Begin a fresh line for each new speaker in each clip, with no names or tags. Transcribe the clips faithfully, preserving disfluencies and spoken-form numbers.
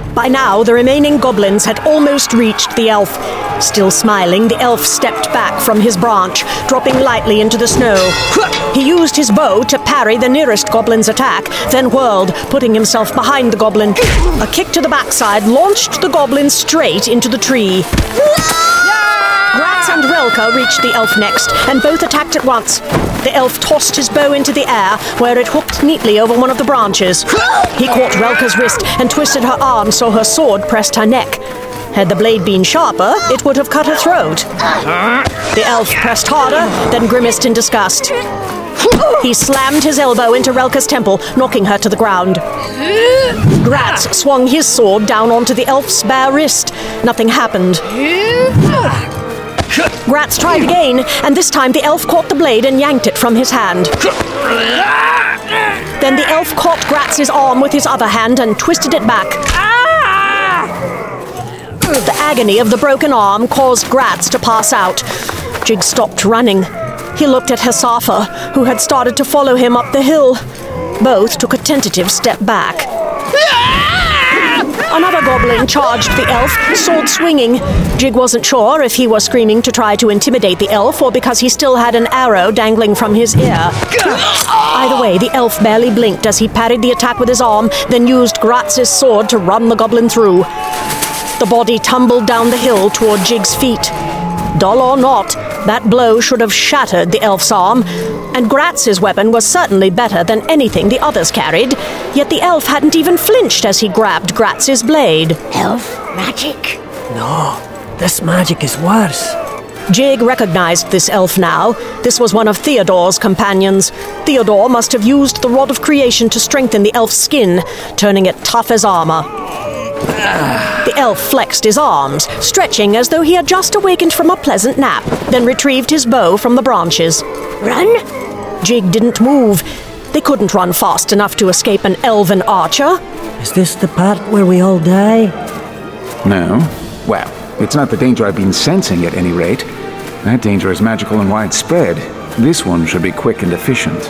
By now, the remaining goblins had almost reached the elf. Still smiling, the elf stepped back from his branch, dropping lightly into the snow. He used his bow to parry the nearest goblin's attack, then whirled, putting himself behind the goblin. A kick to the backside launched the goblin straight into the tree. Gratz and Relka reached the elf next, and both attacked at once. The elf tossed his bow into the air, where it hooked neatly over one of the branches. He caught Relka's wrist and twisted her arm so her sword pressed her neck. Had the blade been sharper, it would have cut her throat. The elf pressed harder, then grimaced in disgust. He slammed his elbow into Relka's temple, knocking her to the ground. Gratz swung his sword down onto the elf's bare wrist. Nothing happened. Gratz tried again, and this time the elf caught the blade and yanked it from his hand. Then the elf caught Gratz's arm with his other hand and twisted it back. The agony of the broken arm caused Gratz to pass out. Jig stopped running. He looked at Hesafa, who had started to follow him up the hill. Both took a tentative step back. Another goblin charged the elf, sword swinging. Jig wasn't sure if he was screaming to try to intimidate the elf or because he still had an arrow dangling from his ear. Either way, the elf barely blinked as he parried the attack with his arm, then used Gratz's sword to run the goblin through. The body tumbled down the hill toward Jig's feet. Dull or not, that blow should have shattered the elf's arm, and Gratz's weapon was certainly better than anything the others carried, yet the elf hadn't even flinched as he grabbed Gratz's blade.
Elf magic?
No, this magic is worse.
Jig recognized this elf now. This was one of Theodore's companions. Theodore must have used the Rod of Creation to strengthen the elf's skin, turning it tough as armor. The elf flexed his arms, stretching as though he had just awakened from a pleasant nap, then retrieved his bow from the branches.
Run?
Jig didn't move. They couldn't run fast enough to escape an elven archer.
Is this the part where we all die?
No. Well, it's not the danger I've been sensing at any rate. That danger is magical and widespread. This one should be quick and efficient.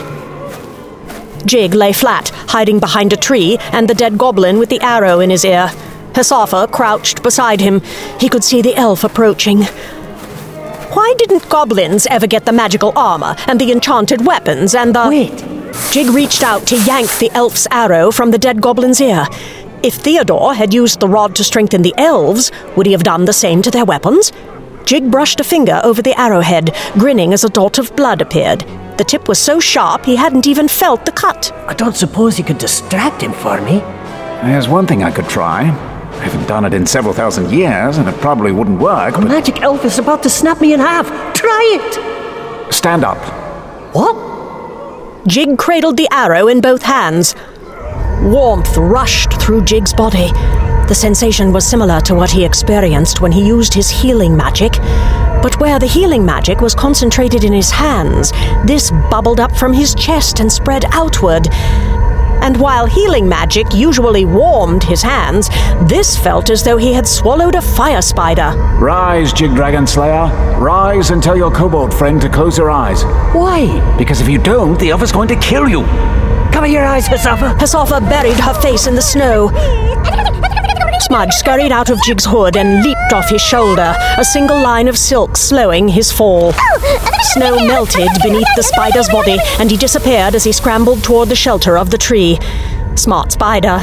Jig lay flat, hiding behind a tree, and the dead goblin with the arrow in his ear. Hesafa crouched beside him. He could see the elf approaching. Why didn't goblins ever get the magical armor, and the enchanted weapons, and the...
Wait.
Jig reached out to yank the elf's arrow from the dead goblin's ear. If Theodore had used the rod to strengthen the elves, would he have done the same to their weapons? Jig brushed a finger over the arrowhead, grinning as a dot of blood appeared. The tip was so sharp he hadn't even felt the cut.
I don't suppose you could distract him for me.
There's one thing I could try. I haven't done it in several thousand years, and it probably wouldn't work,
A
but...
magic elf is about to snap me in half. Try it!
Stand up.
What?
Jig cradled the arrow in both hands. Warmth rushed through Jig's body. The sensation was similar to what he experienced when he used his healing magic. But where the healing magic was concentrated in his hands, this bubbled up from his chest and spread outward. And while healing magic usually warmed his hands, this felt as though he had swallowed a fire spider.
Rise, Jig Dragon Slayer. Rise and tell your kobold friend to close her eyes.
Why?
Because if you don't, the elf is going to kill you.
Cover your eyes, Hesafa.
Hesafa buried her face in the snow. Smudge scurried out of Jig's hood and leaped off his shoulder, a single line of silk slowing his fall. Snow melted beneath the spider's body, and he disappeared as he scrambled toward the shelter of the tree. Smart spider.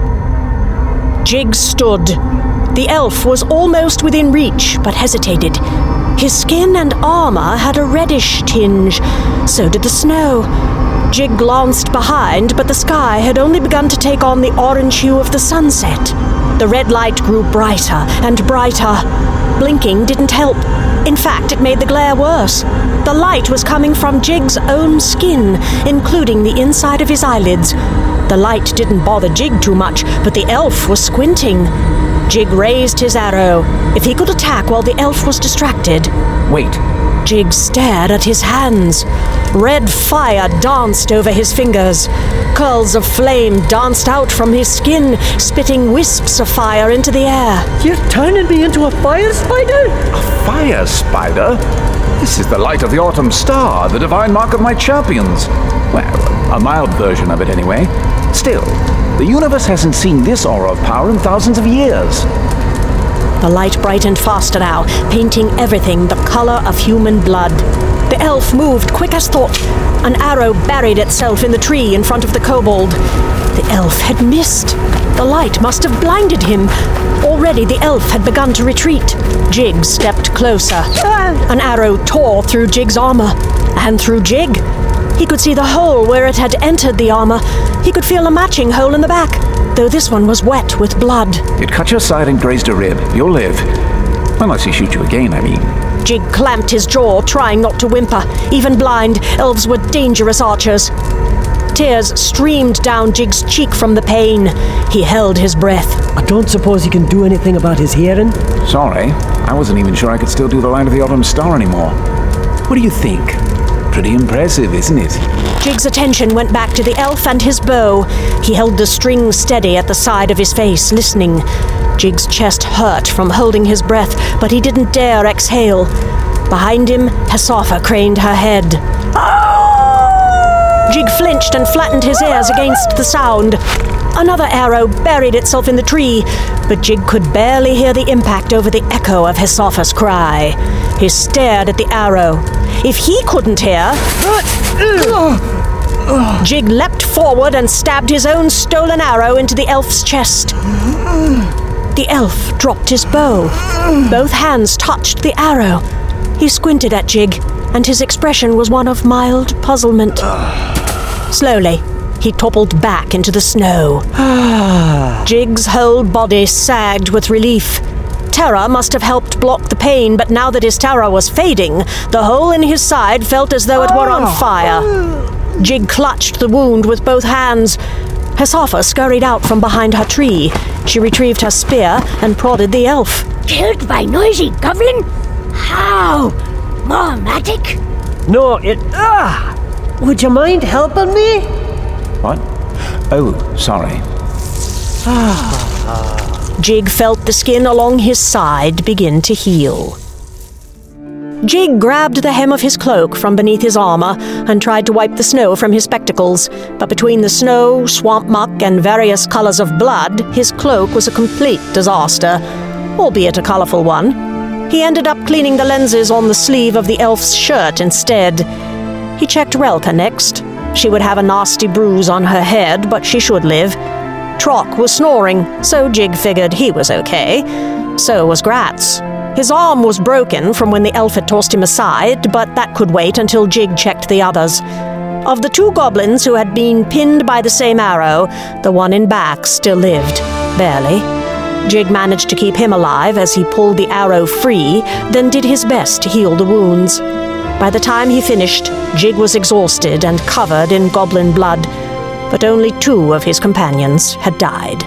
Jig stood. The elf was almost within reach, but hesitated. His skin and armor had a reddish tinge. So did the snow. Jig glanced behind, but the sky had only begun to take on the orange hue of the sunset. The red light grew brighter and brighter. Blinking didn't help. In fact, it made the glare worse. The light was coming from Jig's own skin, including the inside of his eyelids. The light didn't bother Jig too much, but the elf was squinting. Jig raised his arrow. If he could attack while the elf was distracted...
Wait.
Jig stared at his hands. Red fire danced over his fingers. Curls of flame danced out from his skin, spitting wisps of fire into the air.
You're turning me into a fire spider?
A fire spider? This is the light of the autumn star, the divine mark of my champions. Well, a mild version of it anyway. Still, The universe hasn't seen this aura of power in thousands of years.
The light brightened faster now, painting everything the color of human blood. The elf moved quick as thought. An arrow buried itself in the tree in front of the kobold. The elf had missed. The light must have blinded him. Already the elf had begun to retreat. Jig stepped closer. An arrow tore through Jig's armor, and through Jig. He could see the hole where it had entered the armor. He could feel a matching hole in the back, though this one was wet with blood.
It cut your side and grazed a rib. You'll live. Unless he shoots you again, I mean.
Jig clamped his jaw, trying not to whimper. Even blind, elves were dangerous archers. Tears streamed down Jig's cheek from the pain. He held his breath.
I don't suppose you can do anything about his hearing?
Sorry, I wasn't even sure I could still do the Light of the Autumn Star anymore. What do you think? Pretty impressive, isn't it?
Jig's attention went back to the elf and his bow. He held the string steady at the side of his face, listening. Jig's chest hurt from holding his breath, but he didn't dare exhale. Behind him, Hesapha craned her head. Jig flinched and flattened his ears against the sound. Another arrow buried itself in the tree, but Jig could barely hear the impact over the echo of Hesapha's cry. He stared at the arrow. If he couldn't hear... Jig leapt forward and stabbed his own stolen arrow into the elf's chest. The elf dropped his bow. Both hands touched the arrow. He squinted at Jig, and his expression was one of mild puzzlement. Slowly, he toppled back into the snow. Jig's whole body sagged with relief. Terror must have helped block the pain, but now that his terror was fading, the hole in his side felt as though it were on fire. Jig clutched the wound with both hands. Hesapha scurried out from behind her tree. She retrieved her spear and prodded the elf.
Killed by noisy goblin? How? More magic?
No, it... Ah! Would you mind helping me?
What? Oh, sorry.
Jig felt the skin along his side begin to heal. Jig grabbed the hem of his cloak from beneath his armor and tried to wipe the snow from his spectacles, but between the snow, swamp muck, and various colors of blood, his cloak was a complete disaster, albeit a colorful one. He ended up cleaning the lenses on the sleeve of the elf's shirt instead. He checked Relka next. She would have a nasty bruise on her head, but she should live. Trock was snoring, so Jig figured he was okay. So was Gratz. His arm was broken from when the elf had tossed him aside, but that could wait until Jig checked the others. Of the two goblins who had been pinned by the same arrow, the one in back still lived, barely. Jig managed to keep him alive as he pulled the arrow free, then did his best to heal the wounds. By the time he finished, Jig was exhausted and covered in goblin blood, but only two of his companions had died.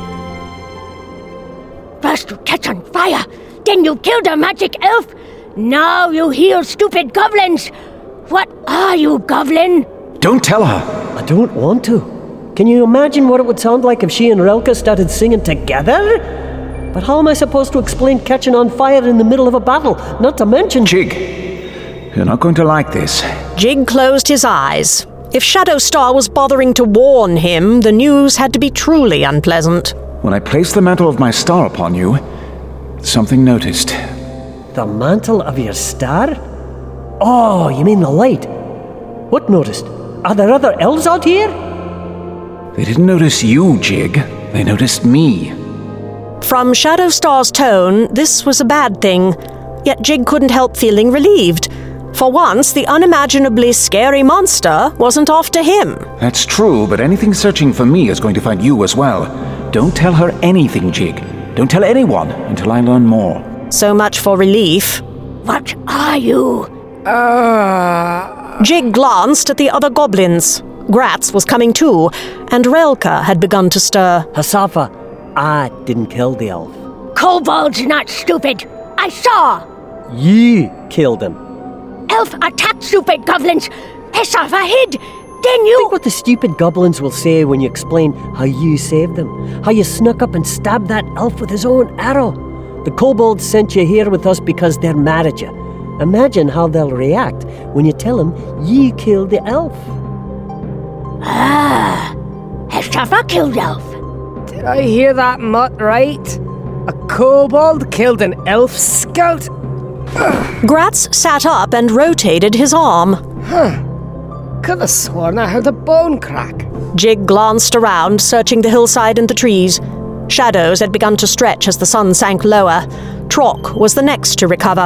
First you catch on fire, then you kill the magic elf. Now you heal stupid goblins. What are you, goblin?
Don't tell her!
I don't want to. Can you imagine what it would sound like if she and Relka started singing together? But how am I supposed to explain catching on fire in the middle of a battle? Not to mention...
Jig, you're not going to like this.
Jig closed his eyes. If Shadowstar was bothering to warn him, the news had to be truly unpleasant.
When I placed the mantle of my star upon you, something noticed.
The mantle of your star? Oh, you mean the light. What noticed? Are there other elves out here?
They didn't notice you, Jig. They noticed me.
From Shadowstar's tone, this was a bad thing. Yet Jig couldn't help feeling relieved. For once, the unimaginably scary monster wasn't after him.
That's true, but anything searching for me is going to find you as well. Don't tell her anything, Jig. Don't tell anyone until I learn more.
So much for relief.
What are you?
Uh... Jig glanced at the other goblins. Gratz was coming too, and Relka had begun to stir.
Hesapha, I didn't kill the elf.
Kobold's not stupid. I saw.
You killed him.
Elf attacked stupid goblins. Hesapha hid. Then you...
Think what the stupid goblins will say when you explain how you saved them. How you snuck up and stabbed that elf with his own arrow. The kobolds sent you here with us because they're mad at you. Imagine how they'll react when you tell them you killed the elf.
Ah, Hesapha killed elf.
Did I hear that mutt right? A kobold killed an elf scout?
Gratz sat up and rotated his arm.
Huh. Could have sworn I heard a bone crack.
Jig glanced around, searching the hillside and the trees. Shadows had begun to stretch as the sun sank lower. Trock was the next to recover.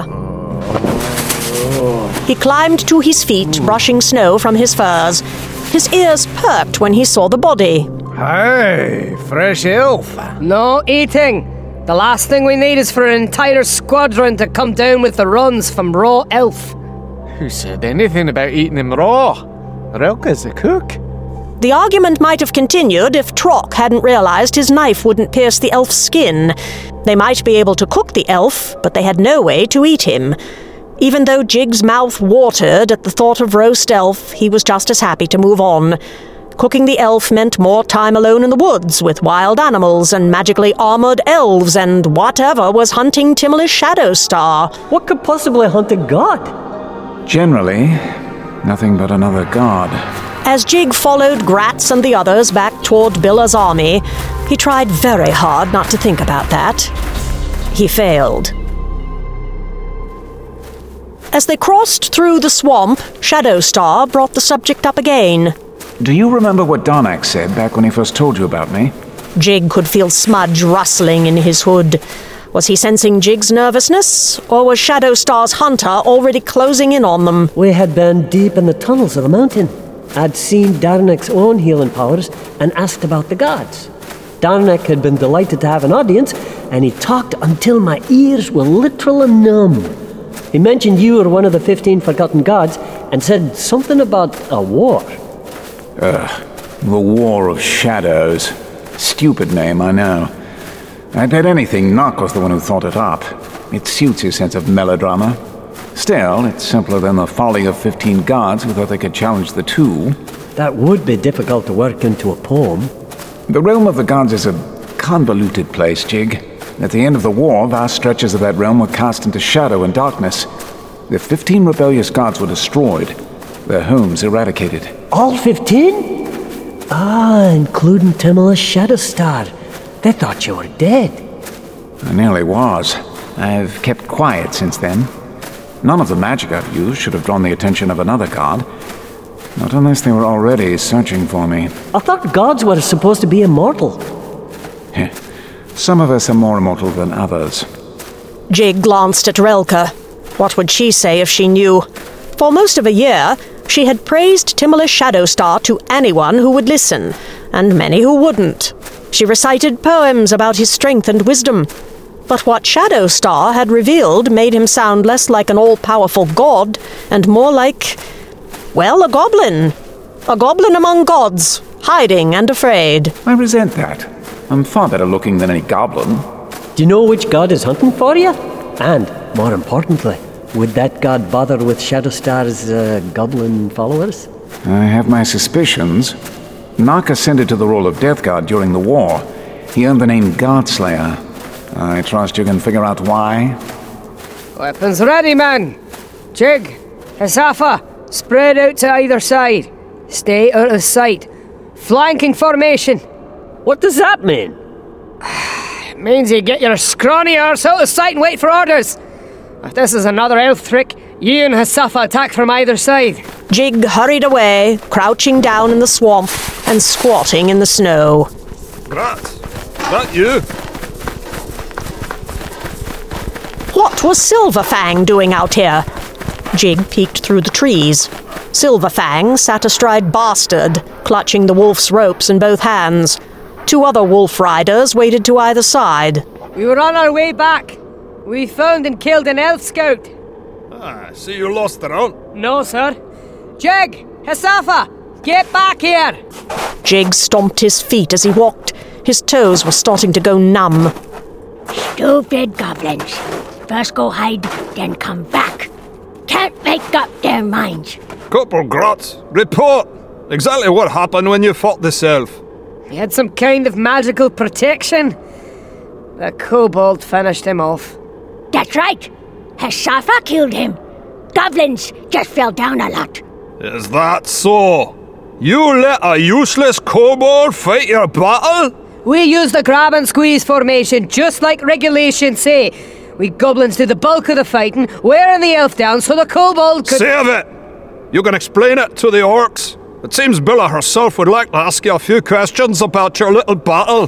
He climbed to his feet, brushing snow from his furs. His ears perked when he saw the body.
Hey, fresh elf.
No eating. The last thing we need is for an entire squadron to come down with the runs from raw elf.
Who said anything about eating him raw? Relka's the cook.
The argument might have continued if Trock hadn't realized his knife wouldn't pierce the elf's skin. They might be able to cook the elf, but they had no way to eat him. Even though Jig's mouth watered at the thought of roast elf, he was just as happy to move on. Cooking the elf meant more time alone in the woods with wild animals and magically armored elves and whatever was hunting Timalish Shadowstar.
What could possibly hunt a god?
Generally, nothing but another god.
As Jig followed Gratz and the others back toward Billa's army, he tried very hard not to think about that. He failed. As they crossed through the swamp, Shadowstar brought the subject up again.
Do you remember what Darnak said back when he first told you about me?
Jig could feel smudge rustling in his hood. Was he sensing Jig's nervousness, or was Shadowstar's hunter already closing in on them?
We had been deep in the tunnels of the mountain. I'd seen Darnak's own healing powers and asked about the gods. Darnak had been delighted to have an audience, and he talked until my ears were literally numb. He mentioned you were one of the fifteen forgotten gods and said something about a war.
Ugh, the War of Shadows. Stupid name, I know. I bet anything Nock was the one who thought it up. It suits his sense of melodrama. Still, it's simpler than the folly of fifteen gods who thought they could challenge the two.
That would be difficult to work into a poem.
The realm of the gods is a convoluted place, Jig. At the end of the war, vast stretches of that realm were cast into shadow and darkness. The fifteen rebellious gods were destroyed, their homes eradicated.
All fifteen? Ah, including Timalish Shadowstar. They thought you were dead.
I nearly was. I've kept quiet since then. None of the magic I've used should have drawn the attention of another god. Not unless they were already searching for me.
I thought gods were supposed to be immortal.
Some of us are more immortal than others.
Jig glanced at Relka. What would she say if she knew? For most of a year, she had praised Timalish Shadowstar to anyone who would listen, and many who wouldn't. She recited poems about his strength and wisdom. But what Shadowstar had revealed made him sound less like an all-powerful god, and more like, well, a goblin. A goblin among gods, hiding and afraid.
I resent that. I'm far better looking than any goblin.
Do you know which god is hunting for you? And, more importantly, would that god bother with Shadowstar's uh, goblin followers?
I have my suspicions. Nock ascended to the role of Death God during the war. He earned the name Godslayer. I trust you can figure out why.
Weapons ready, man. Jig, Hisafa, spread out to either side. Stay out of sight. Flanking formation.
What does that mean?
It means you get your scrawny arse out of sight and wait for orders. If this is another elf trick, you and Hisafa attack from either side.
Jig hurried away, crouching down in the swamp and squatting in the snow.
Gratz, is that you?
What was Silverfang doing out here? Jig peeked through the trees. Silverfang sat astride Bastard, clutching the wolf's ropes in both hands. Two other wolf riders waited to either side.
We were on our way back. We found and killed an elf scout.
Ah, so you lost it on?
No, sir. Jig, Hisafa, get back here!
Jig stomped his feet as he walked. His toes were starting to go numb.
Stupid goblins. First go hide, then come back. Can't make up their minds.
Corporal Gratz, report! Exactly what happened when you fought this elf?
He had some kind of magical protection. The kobold finished him off.
That's right. Hisafa killed him. Goblins just fell down a lot.
Is that so? You let a useless kobold fight your battle?
We use the grab and squeeze formation, just like regulations say. We goblins did the bulk of the fighting, wearing the elf down so the kobold could...
Save it! You can explain it to the orcs. It seems Billa herself would like to ask you a few questions about your little battle.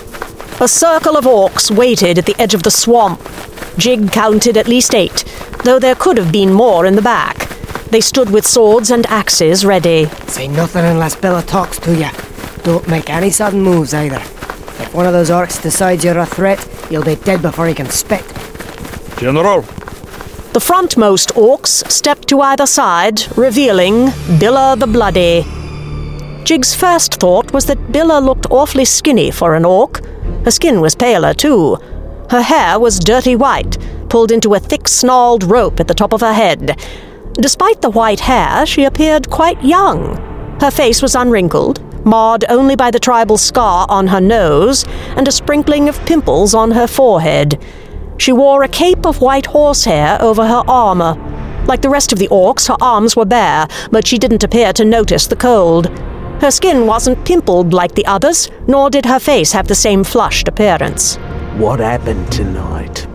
A circle of orcs waited at the edge of the swamp. Jig counted at least eight, though there could have been more in the back. They stood with swords and axes ready.
Say nothing unless Billa talks to you. Don't make any sudden moves either. If one of those orcs decides you're a threat, you'll be dead before he can spit.
General.
The frontmost orcs stepped to either side, revealing Billa the Bloody. Jig's first thought was that Billa looked awfully skinny for an orc. Her skin was paler, too. Her hair was dirty white, pulled into a thick snarled rope at the top of her head. Despite the white hair, she appeared quite young. Her face was unwrinkled, marred only by the tribal scar on her nose and a sprinkling of pimples on her forehead. She wore a cape of white horsehair over her armor. Like the rest of the orcs, her arms were bare, but she didn't appear to notice the cold. Her skin wasn't pimpled like the others, nor did her face have the same flushed appearance.
What happened tonight?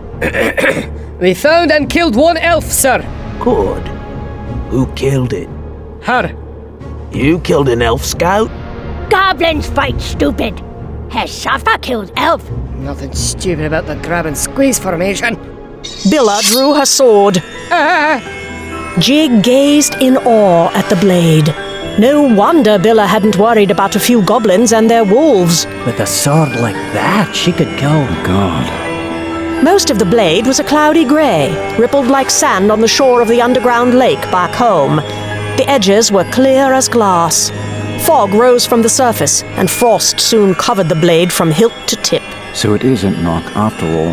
We found and killed one elf, sir.
Good. Who killed it?
Her.
You killed an elf scout?
Goblins fight, stupid. Has Safa killed elf?
Nothing stupid about the grab and squeeze formation.
Billa drew her sword.
Ah!
Jig gazed in awe at the blade. No wonder Billa hadn't worried about a few goblins and their wolves.
With a sword like that, she could kill.
God.
Most of the blade was a cloudy grey, rippled like sand on the shore of the underground lake back home. The edges were clear as glass. Fog rose from the surface, and frost soon covered the blade from hilt to tip.
So it isn't Nock after all.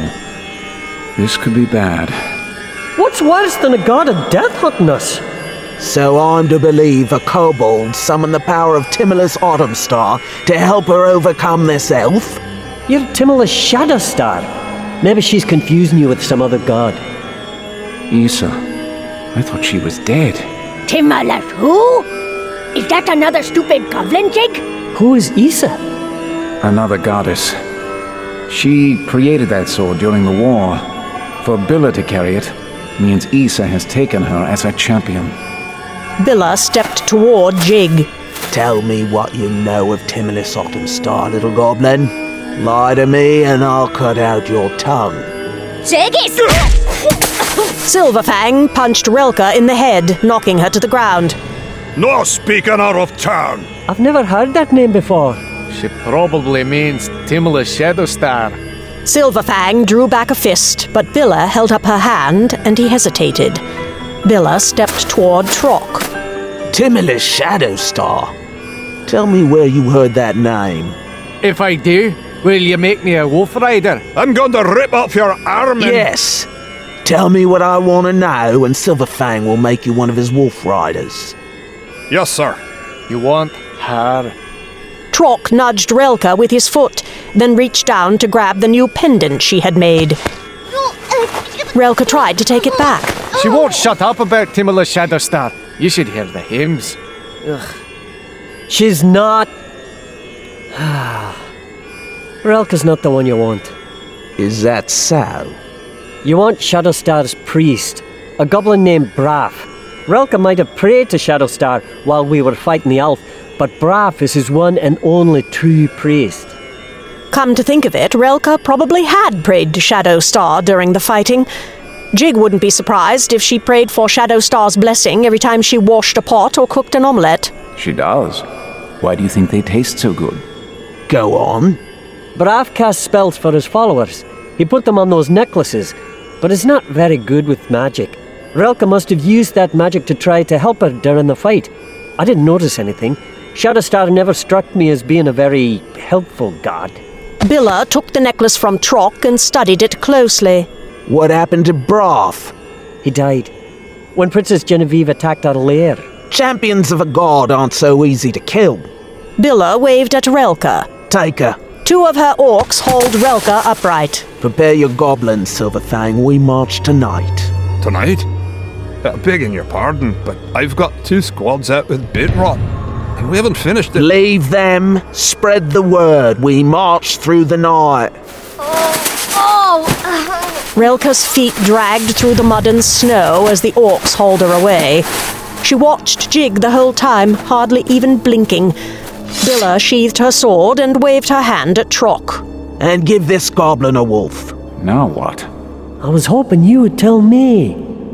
This could be bad.
What's worse than a god of death hunting us?
So I'm to believe a kobold summoned the power of Timulus Autumnstar to help her overcome this elf?
You're Timulus Shadowstar. Maybe she's confusing you with some other god.
Issa. I thought she was dead.
Timulus who? Is that another stupid goblin, Jig?
Who is Issa?
Another goddess. She created that sword during the war. For Billa to carry it means Issa has taken her as her champion.
Billa stepped toward Jig.
Tell me what you know of Timulus Autumnstar, little goblin. Lie to me and I'll cut out your tongue.
Jig is...
Silverfang punched Relka in the head, knocking her to the ground.
No speaking out of turn.
I've never heard that name before.
She probably means Timulus Shadowstar.
Silverfang drew back a fist, but Billa held up her hand and he hesitated. Billa stepped toward Trock.
Timulus Shadowstar? Tell me where you heard that name.
If I do, will you make me a wolf rider?
I'm going to rip off your arm and...
Yes. Tell me what I want to know and Silverfang will make you one of his wolf riders.
Yes, sir.
You want her?
Trock nudged Relka with his foot, then reached down to grab the new pendant she had made. Relka tried to take it back.
She won't shut up about Timulus Shadowstar. You should hear the hymns.
Ugh. She's not... Relka's not the one you want.
Is that so?
You want Shadowstar's priest, a goblin named Braff. Relka might have prayed to Shadowstar while we were fighting the elf, but Braff is his one and only true priest.
Come to think of it, Relka probably had prayed to Shadowstar during the fighting. Jig wouldn't be surprised if she prayed for Shadowstar's blessing every time she washed a pot or cooked an omelette.
She does. Why do you think they taste so good?
Go on.
Braff casts spells for his followers. He put them on those necklaces, but is not very good with magic. Relka must have used that magic to try to help her during the fight. I didn't notice anything. Shadowstar never struck me as being a very helpful god.
Billa took the necklace from Trock and studied it closely.
What happened to Braff?
He died when Princess Genevieve attacked our lair.
Champions of a god aren't so easy to kill.
Billa waved at Relka.
Take her.
Two of her orcs hauled Relka upright.
Prepare your goblins, Silverfang. We march tonight.
Tonight? Uh, begging your pardon, but I've got two squads out with bait rot. We haven't finished it.
Leave them. Spread the word. We march through the night.
Relka's feet dragged through the mud and snow as the orcs hauled her away. She watched Jig the whole time, hardly even blinking. Billa sheathed her sword and waved her hand at Trock.
And give this goblin a wolf.
Now what?
I was hoping you would tell me.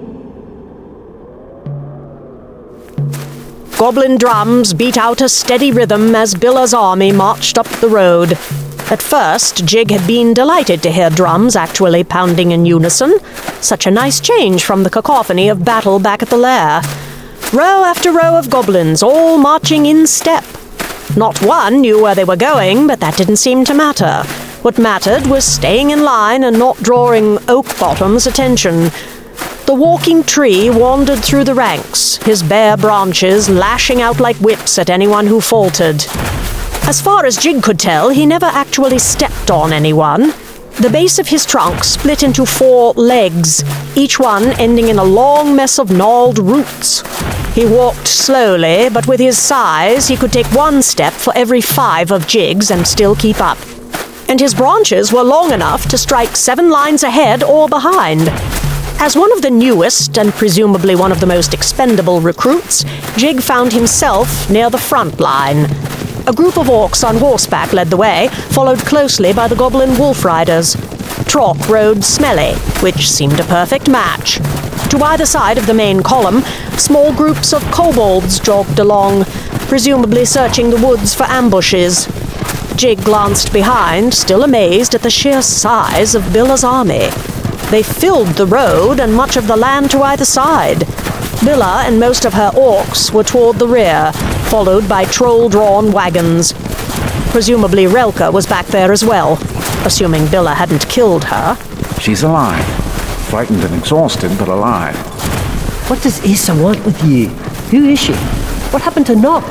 Goblin drums beat out a steady rhythm as Billa's army marched up the road. At first, Jig had been delighted to hear drums actually pounding in unison. Such a nice change from the cacophony of battle back at the lair. Row after row of goblins, all marching in step. Not one knew where they were going, but that didn't seem to matter. What mattered was staying in line and not drawing Oakbottom's attention. The walking tree wandered through the ranks, his bare branches lashing out like whips at anyone who faltered. As far as Jig could tell, he never actually stepped on anyone. The base of his trunk split into four legs, each one ending in a long mess of gnarled roots. He walked slowly, but with his size, he could take one step for every five of Jig's and still keep up. And his branches were long enough to strike seven lines ahead or behind. As one of the newest, and presumably one of the most expendable recruits, Jig found himself near the front line. A group of orcs on horseback led the way, followed closely by the goblin wolf riders. Trock rode Smelly, which seemed a perfect match. To either side of the main column, small groups of kobolds jogged along, presumably searching the woods for ambushes. Jig glanced behind, still amazed at the sheer size of Billa's army. They filled the road and much of the land to either side. Billa and most of her orcs were toward the rear, followed by troll-drawn wagons. Presumably Relka was back there as well, assuming Billa hadn't killed her.
She's alive. Frightened and exhausted, but alive.
What does Issa want with you? Who is she? What happened to Nock?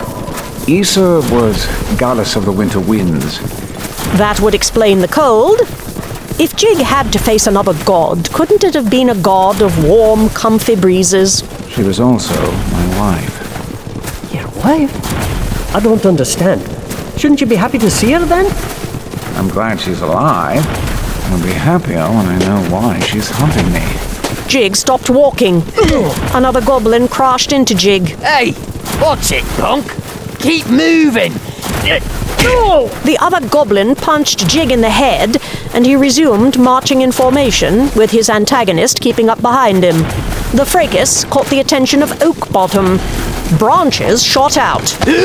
Issa was goddess of the winter winds.
That would explain the cold. If Jig had to face another god, couldn't it have been a god of warm, comfy breezes?
She was also my wife.
Your wife? I don't understand. Shouldn't you be happy to see her then?
I'm glad she's alive. I'll be happier when I know why she's hunting me.
Jig stopped walking. Another goblin crashed into Jig.
Hey, watch it, punk. Keep moving.
The other goblin punched Jig in the head, and he resumed marching in formation, with his antagonist keeping up behind him. The fracas caught the attention of Oakbottom. Branches shot out.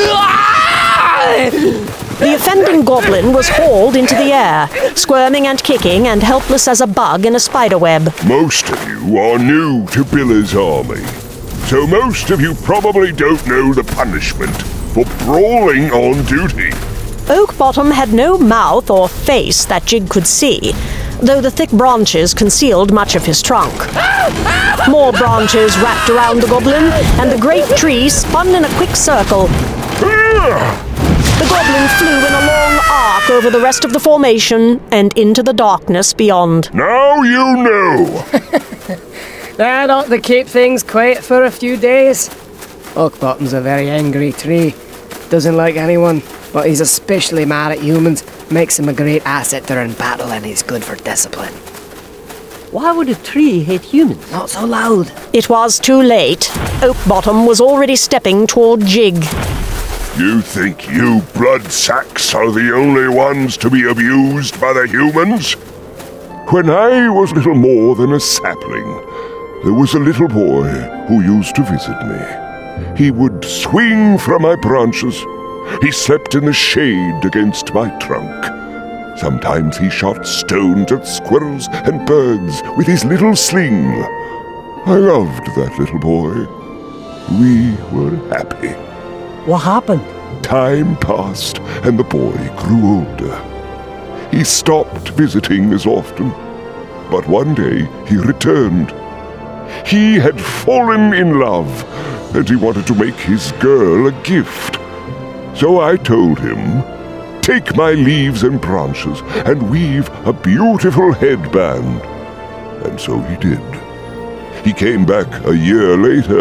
The offending goblin was hauled into the air, squirming and kicking and helpless as a bug in a spiderweb.
Most of you are new to Billa's army, so most of you probably don't know the punishment for brawling on duty.
Oakbottom had no mouth or face that Jig could see, though the thick branches concealed much of his trunk. More branches wrapped around the goblin, and the great tree spun in a quick circle. The goblin flew in a long arc over the rest of the formation and into the darkness beyond.
Now you know!
That ought to keep things quiet for a few days. Oakbottom's a very angry tree. Doesn't like anyone, but he's especially mad at humans. Makes him a great asset during battle, and he's good for discipline.
Why would a tree hate humans?
Not so loud.
It was too late. Oakbottom was already stepping toward Jig.
You think you bloodsacks are the only ones to be abused by the humans? When I was little more than a sapling, there was a little boy who used to visit me. He would swing from my branches. He slept in the shade against my trunk. Sometimes he shot stones at squirrels and birds with his little sling. I loved that little boy. We were happy.
What happened?
Time passed, and the boy grew older. He stopped visiting as often, but one day he returned. He had fallen in love, and he wanted to make his girl a gift. So I told him, take my leaves and branches and weave a beautiful headband. And so he did. He came back a year later,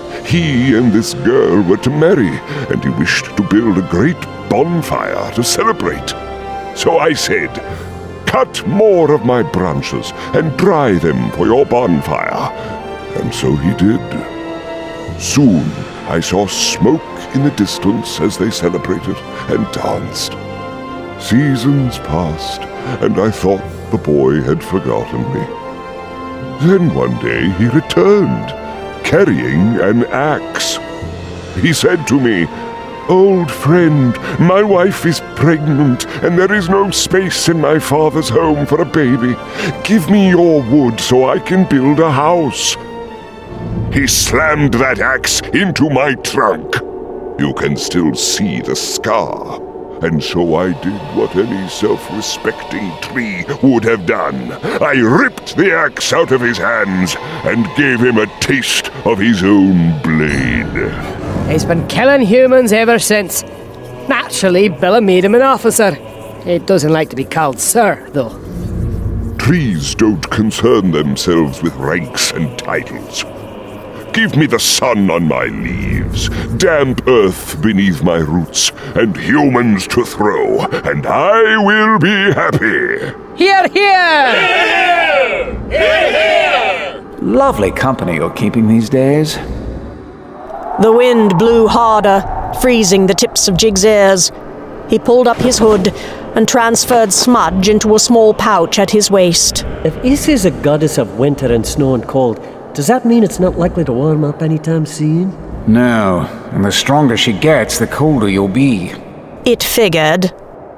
He and this girl were to marry, and he wished to build a great bonfire to celebrate. So I said, cut more of my branches and dry them for your bonfire. And so he did. Soon I saw smoke in the distance as they celebrated and danced. Seasons passed, and I thought the boy had forgotten me. Then one day he returned, carrying an axe. He said to me, "Old friend, my wife is pregnant, and there is no space in my father's home for a baby. Give me your wood so I can build a house." He slammed that axe into my trunk. You can still see the scar. And so I did what any self-respecting tree would have done. I ripped the axe out of his hands and gave him a taste of his own blade.
He's been killing humans ever since. Naturally, Billa made him an officer. He doesn't like to be called sir, though.
Trees don't concern themselves with ranks and titles. Give me the sun on my leaves, damp earth beneath my roots, and humans to throw, and I will be happy.
Hear, hear!
Hear, hear, hear! Lovely company you're keeping these days.
The wind blew harder, freezing the tips of Jig's ears. He pulled up his hood and transferred Smudge into a small pouch at his waist.
If Issa is a goddess of winter and snow and cold, does that mean it's not likely to warm up anytime soon?
No, and the stronger she gets, the colder you'll be.
It figured.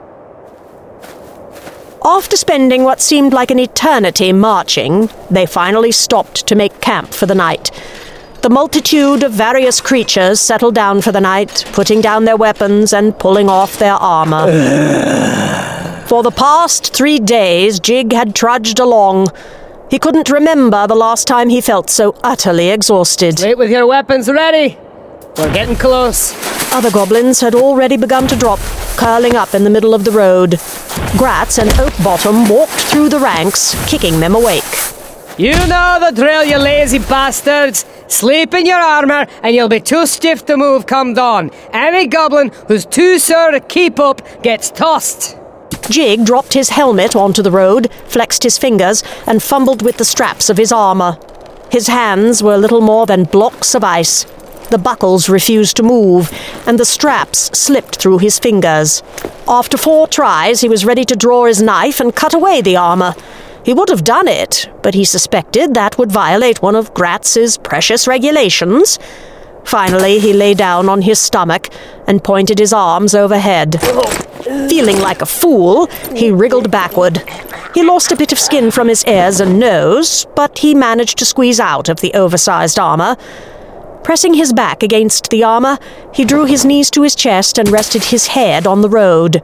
After spending what seemed like an eternity marching, they finally stopped to make camp for the night. The multitude of various creatures settled down for the night, putting down their weapons and pulling off their armor. For the past three days, Jig had trudged along. He couldn't remember the last time he felt so utterly exhausted.
Wait with your weapons ready. We're getting close.
Other goblins had already begun to drop, curling up in the middle of the road. Gratz and Oakbottom walked through the ranks, kicking them awake.
You know the drill, you lazy bastards. Sleep in your armour, and you'll be too stiff to move come dawn. Any goblin who's too sore to keep up gets tossed.
Jig dropped his helmet onto the road, flexed his fingers, and fumbled with the straps of his armor. His hands were little more than blocks of ice. The buckles refused to move, and the straps slipped through his fingers. After four tries, he was ready to draw his knife and cut away the armor. He would have done it, but he suspected that would violate one of Gratz's precious regulations. Finally, he lay down on his stomach and pointed his arms overhead. Feeling like a fool, he wriggled backward. He lost a bit of skin from his ears and nose, but he managed to squeeze out of the oversized armor. Pressing his back against the armor, he drew his knees to his chest and rested his head on the road.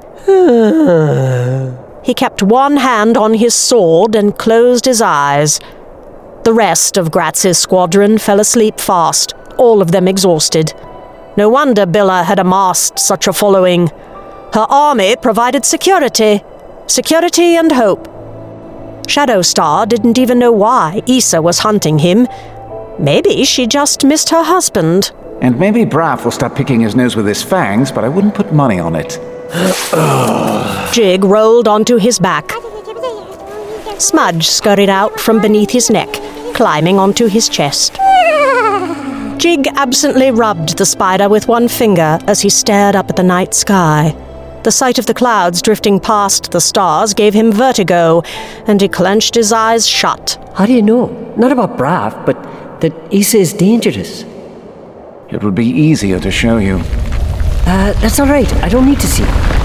He kept one hand on his sword and closed his eyes. The rest of Gratz's squadron fell asleep fast, all of them exhausted. No wonder Billa had amassed such a following. Her army provided security. Security and hope. Shadowstar didn't even know why Issa was hunting him. Maybe she just missed her husband.
And maybe Braff will start picking his nose with his fangs, but I wouldn't put money on it.
Jig rolled onto his back. Smudge scurried out from beneath his neck, climbing onto his chest. Jig absently rubbed the spider with one finger as he stared up at the night sky. The sight of the clouds drifting past the stars gave him vertigo, and he clenched his eyes shut.
How do you know? Not about Braff, but that Issa is dangerous.
It would be easier to show you.
Uh, that's all right. I don't need to see.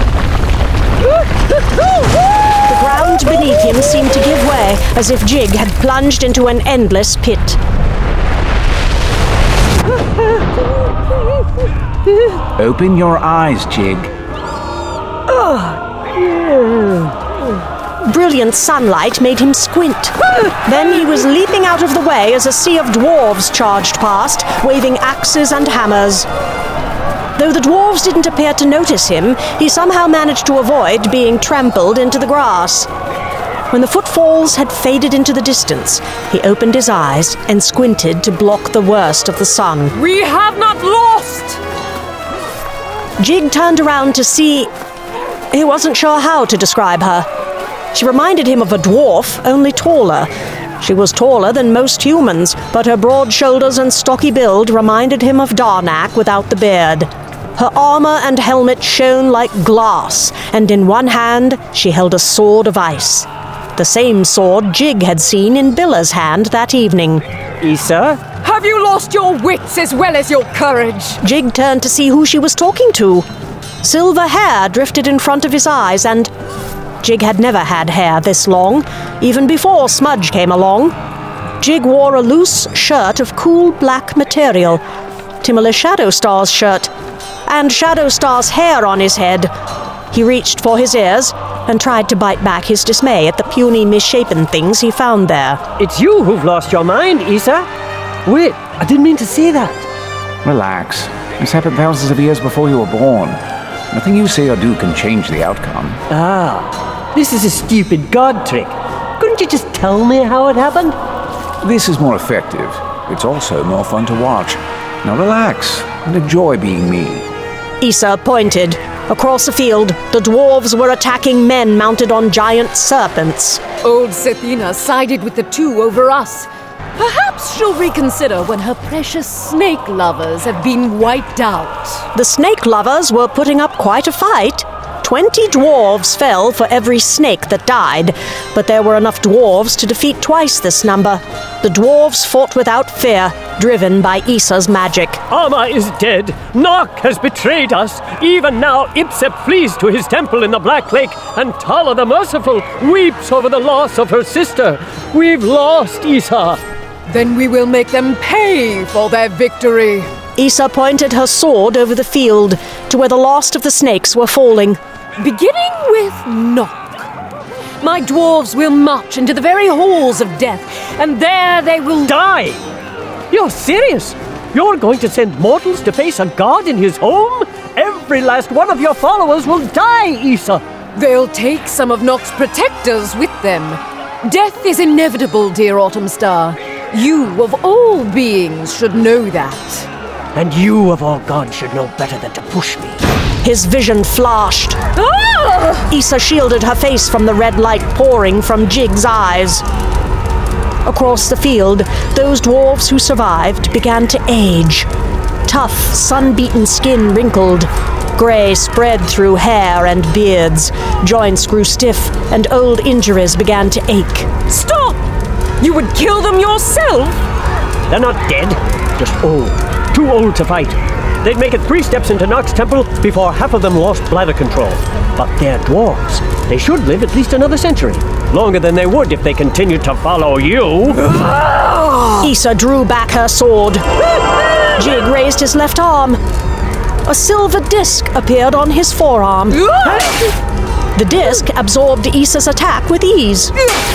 The ground beneath him seemed to give way, as if Jig had plunged into an endless pit.
Open your eyes, Jig.
Brilliant sunlight made him squint. Then he was leaping out of the way as a sea of dwarves charged past, waving axes and hammers. Though the dwarves didn't appear to notice him, he somehow managed to avoid being trampled into the grass. When the footfalls had faded into the distance, he opened his eyes and squinted to block the worst of the sun.
We have not lost!
Jig turned around to see... He wasn't sure how to describe her. She reminded him of a dwarf, only taller. She was taller than most humans, but her broad shoulders and stocky build reminded him of Darnak without the beard. Her armor and helmet shone like glass, and in one hand she held a sword of ice. The same sword Jig had seen in Billa's hand that evening.
Isa?
Have you lost your wits as well as your courage?
Jig turned to see who she was talking to. Silver hair drifted in front of his eyes, and Jig had never had hair this long, even before Smudge came along. Jig wore a loose shirt of cool black material, Timala Shadowstar's shirt, and Shadowstar's hair on his head. He reached for his ears and tried to bite back his dismay at the puny, misshapen things he found there.
It's you who've lost your mind, Isa. Wait, I didn't mean to say that.
Relax. This happened thousands of years before you were born. Nothing you say or do can change the outcome.
Ah, this is a stupid god trick. Couldn't you just tell me how it happened?
This is more effective. It's also more fun to watch. Now relax and enjoy being me.
Isa pointed. Across the field, the dwarves were attacking men mounted on giant serpents.
Old Sethina sided with the two over us. Perhaps she'll reconsider when her precious snake lovers have been wiped out.
The snake lovers were putting up quite a fight. Twenty dwarves fell for every snake that died, but there were enough dwarves to defeat twice this number. The dwarves fought without fear, driven by Isa's magic.
Amma is dead. Nock has betrayed us. Even now, Ipsep flees to his temple in the Black Lake, and Tala the Merciful weeps over the loss of her sister. We've lost Isa.
Then we will make them pay for their victory.
Isa pointed her sword over the field to where the last of the snakes were falling.
Beginning with Nock. My dwarves will march into the very halls of death, and there they will
die. You're serious? You're going to send mortals to face a god in his home? Every last one of your followers will die, Isa.
They'll take some of Nock's protectors with them. Death is inevitable, dear Autumn Star. You, of all beings, should know that.
And you, of all gods, should know better than to push me.
His vision flashed.
Ah!
Isa shielded her face from the red light pouring from Jig's eyes. Across the field, those dwarves who survived began to age. Tough, sun-beaten skin wrinkled. Grey spread through hair and beards. Joints grew stiff, and old injuries began to ache.
Stop! You would kill them yourself?
They're not dead, just old. Too old to fight. They'd make it three steps into Nock's temple before half of them lost bladder control. But they're dwarves. They should live at least another century. Longer than they would if they continued to follow you.
Isa drew back her sword. Jig raised his left arm. A silver disc appeared on his forearm. The disc absorbed Isa's attack with ease.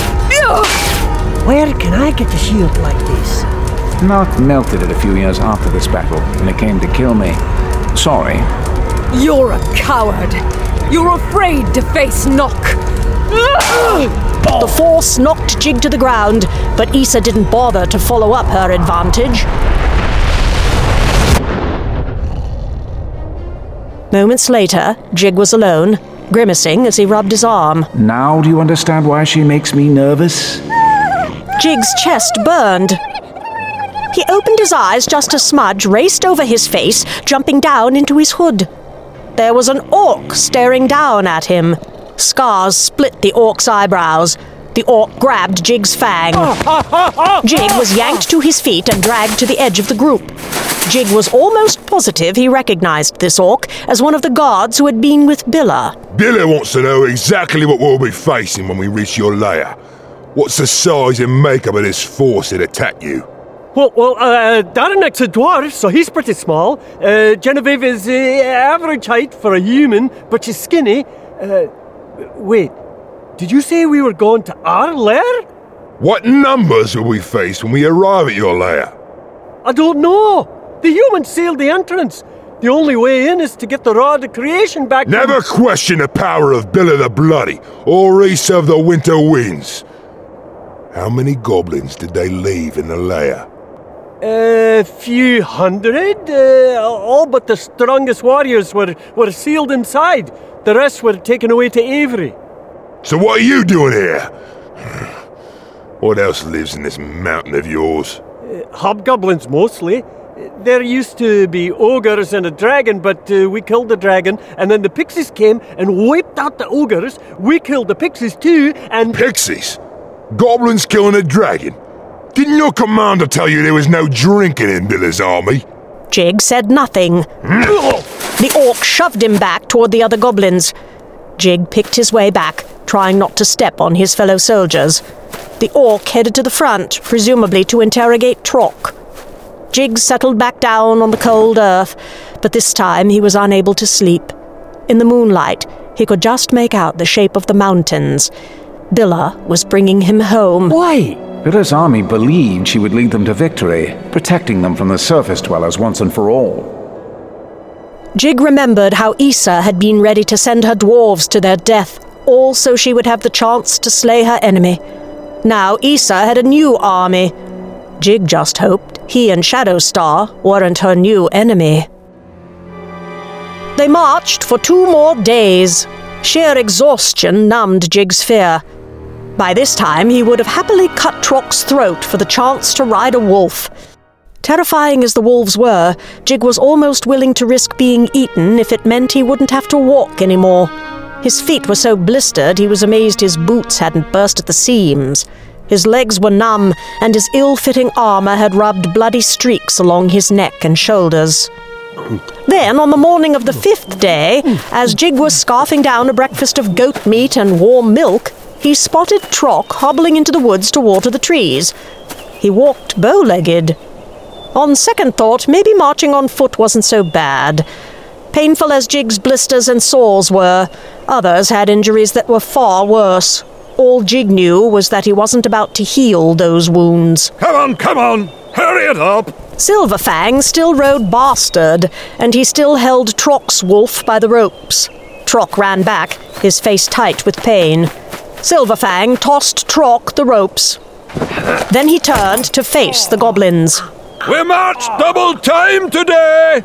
Where can I get a shield like this?
Nock melted it a few years after this battle when it came to kill me. Sorry.
You're a coward. You're afraid to face Nock.
The force knocked Jig to the ground, but Isa didn't bother to follow up her advantage. Moments later, Jig was alone, grimacing as he rubbed his arm.
Now do you understand why she makes me nervous?
Jig's chest burned. He opened his eyes just as Smudge raced over his face, jumping down into his hood. There was an orc staring down at him. Scars split the orc's eyebrows. The orc grabbed Jig's fang. Jig was yanked to his feet and dragged to the edge of the group. Jig was almost positive he recognized this orc as one of the guards who had been with Billa.
Billa wants to know exactly what we'll be facing when we reach your lair. What's the size and makeup of this force that attack you?
Well, well, uh, Daranek's a dwarf, so he's pretty small. Uh, Genevieve is uh, average height for a human, but she's skinny. Uh, wait, did you say we were going to our lair?
What numbers will we face when we arrive at your lair?
I don't know. The humans sealed the entrance. The only way in is to get the Rod of Creation back.
Never question the power of Bill of the Bloody or Reese of the Winter Winds. How many goblins did they leave in the lair?
A few hundred. Uh, all but the strongest warriors were, were sealed inside. The rest were taken away to Avery.
So what are you doing here? What else lives in this mountain of yours?
Uh, hobgoblins, mostly. There used to be ogres and a dragon, but uh, we killed the dragon, and then the pixies came and wiped out the ogres. We killed the pixies too, and...
Pixies? Goblins killing a dragon? Didn't your commander tell you there was no drinking in Billy's army?
Jig said nothing. The orc shoved him back toward the other goblins. Jig picked his way back, trying not to step on his fellow soldiers. The orc headed to the front, presumably to interrogate Trock. Jig settled back down on the cold earth, but this time he was unable to sleep. In the moonlight, he could just make out the shape of the mountains. Billa was bringing him home.
Why?
Billa's army believed she would lead them to victory, protecting them from the surface dwellers once and for all.
Jig remembered how Issa had been ready to send her dwarves to their death, all so she would have the chance to slay her enemy. Now Issa had a new army. Jig just hoped he and Shadowstar weren't her new enemy. They marched for two more days. Sheer exhaustion numbed Jig's fear. By this time, he would have happily cut Trock's throat for the chance to ride a wolf. Terrifying as the wolves were, Jig was almost willing to risk being eaten if it meant he wouldn't have to walk anymore. His feet were so blistered he was amazed his boots hadn't burst at the seams. His legs were numb, and his ill-fitting armor had rubbed bloody streaks along his neck and shoulders. Then, on the morning of the fifth day, as Jig was scarfing down a breakfast of goat meat and warm milk, he spotted Trock hobbling into the woods to water the trees. He walked bow-legged. On second thought, maybe marching on foot wasn't so bad. Painful as Jig's blisters and sores were, others had injuries that were far worse. All Jig knew was that he wasn't about to heal those wounds.
Come on, come on! Hurry it up!
Silverfang still rode Bastard, and he still held Trock's wolf by the ropes. Trock ran back, his face tight with pain. Silverfang tossed Trock the ropes. Then he turned to face the goblins.
We march double time today!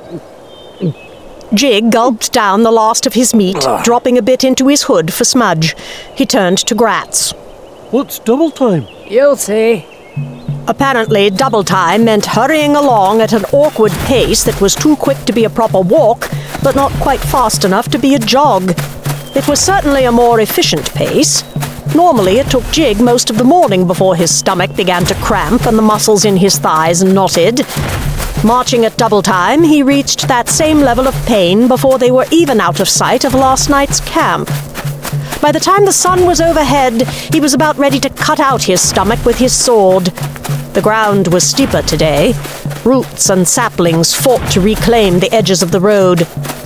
Jig gulped down the last of his meat, dropping a bit into his hood for smudge. He turned to Gratz.
What's double time?
You'll see.
Apparently, double time meant hurrying along at an awkward pace that was too quick to be a proper walk, but not quite fast enough to be a jog. It was certainly a more efficient pace. Normally, it took Jig most of the morning before his stomach began to cramp and the muscles in his thighs knotted. Marching at double time, he reached that same level of pain before they were even out of sight of last night's camp. By the time the sun was overhead, he was about ready to cut out his stomach with his sword. The ground was steeper today. Roots and saplings fought to reclaim the edges of the road.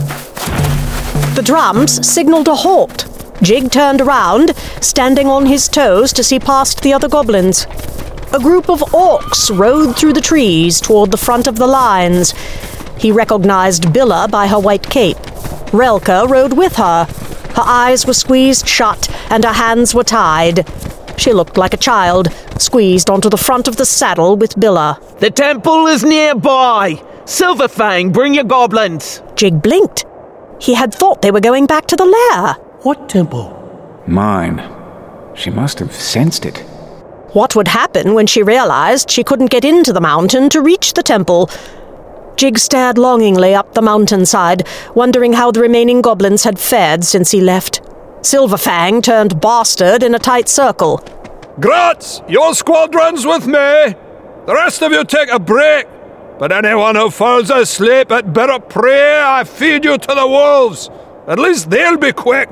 The drums signaled a halt. Jig turned around, standing on his toes to see past the other goblins. A group of orcs rode through the trees toward the front of the lines. He recognized Billa by her white cape. Relka rode with her. Her eyes were squeezed shut, and her hands were tied. She looked like a child, squeezed onto the front of the saddle with Billa.
The temple is nearby! Silverfang, bring your goblins!
Jig blinked. He had thought they were going back to the lair.
What temple?
Mine. She must have sensed it.
What would happen when she realized she couldn't get into the mountain to reach the temple? Jig stared longingly up the mountainside, wondering how the remaining goblins had fared since he left. Silverfang turned Bastard in a tight circle.
Gratz, your squadron's with me. The rest of you take a break. But anyone who falls asleep had better pray I feed you to the wolves. At least they'll be quick.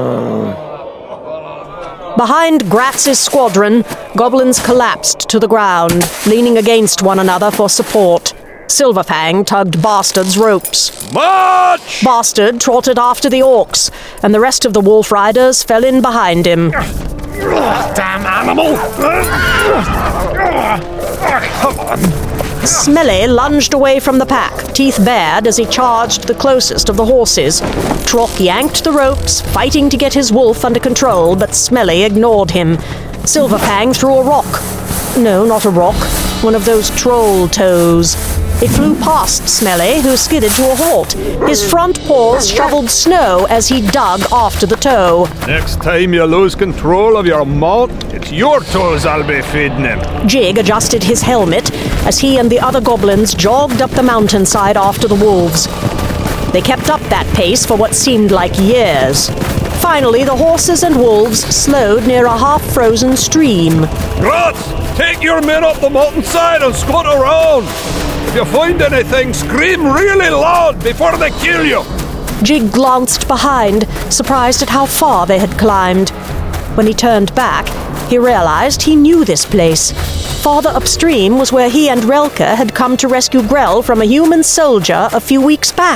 Behind Gratz's squadron, goblins collapsed to the ground, leaning against one another for support. Silverfang tugged Bastard's ropes.
March!
Bastard trotted after the orcs, and the rest of the wolf riders fell in behind him.
Damn animal! Come on!
Smelly lunged away from the pack, teeth bared as he charged the closest of the horses. Trock yanked the ropes, fighting to get his wolf under control, but Smelly ignored him. Silverfang threw a rock. No, not a rock. One of those troll toes. It flew past Smelly, who skidded to a halt. His front paws shoveled snow as he dug after the toe.
Next time you lose control of your mount, it's your toes I'll be feeding him.
Jig adjusted his helmet as he and the other goblins jogged up the mountainside after the wolves. They kept up that pace for what seemed like years. Finally, the horses and wolves slowed near a half-frozen stream.
Grats, take your men up the mountainside and scout around. If you find anything, scream really loud before they kill you.
Jig glanced behind, surprised at how far they had climbed. When he turned back, he realized he knew this place. Farther upstream was where he and Relka had come to rescue Grell from a human soldier a few weeks back.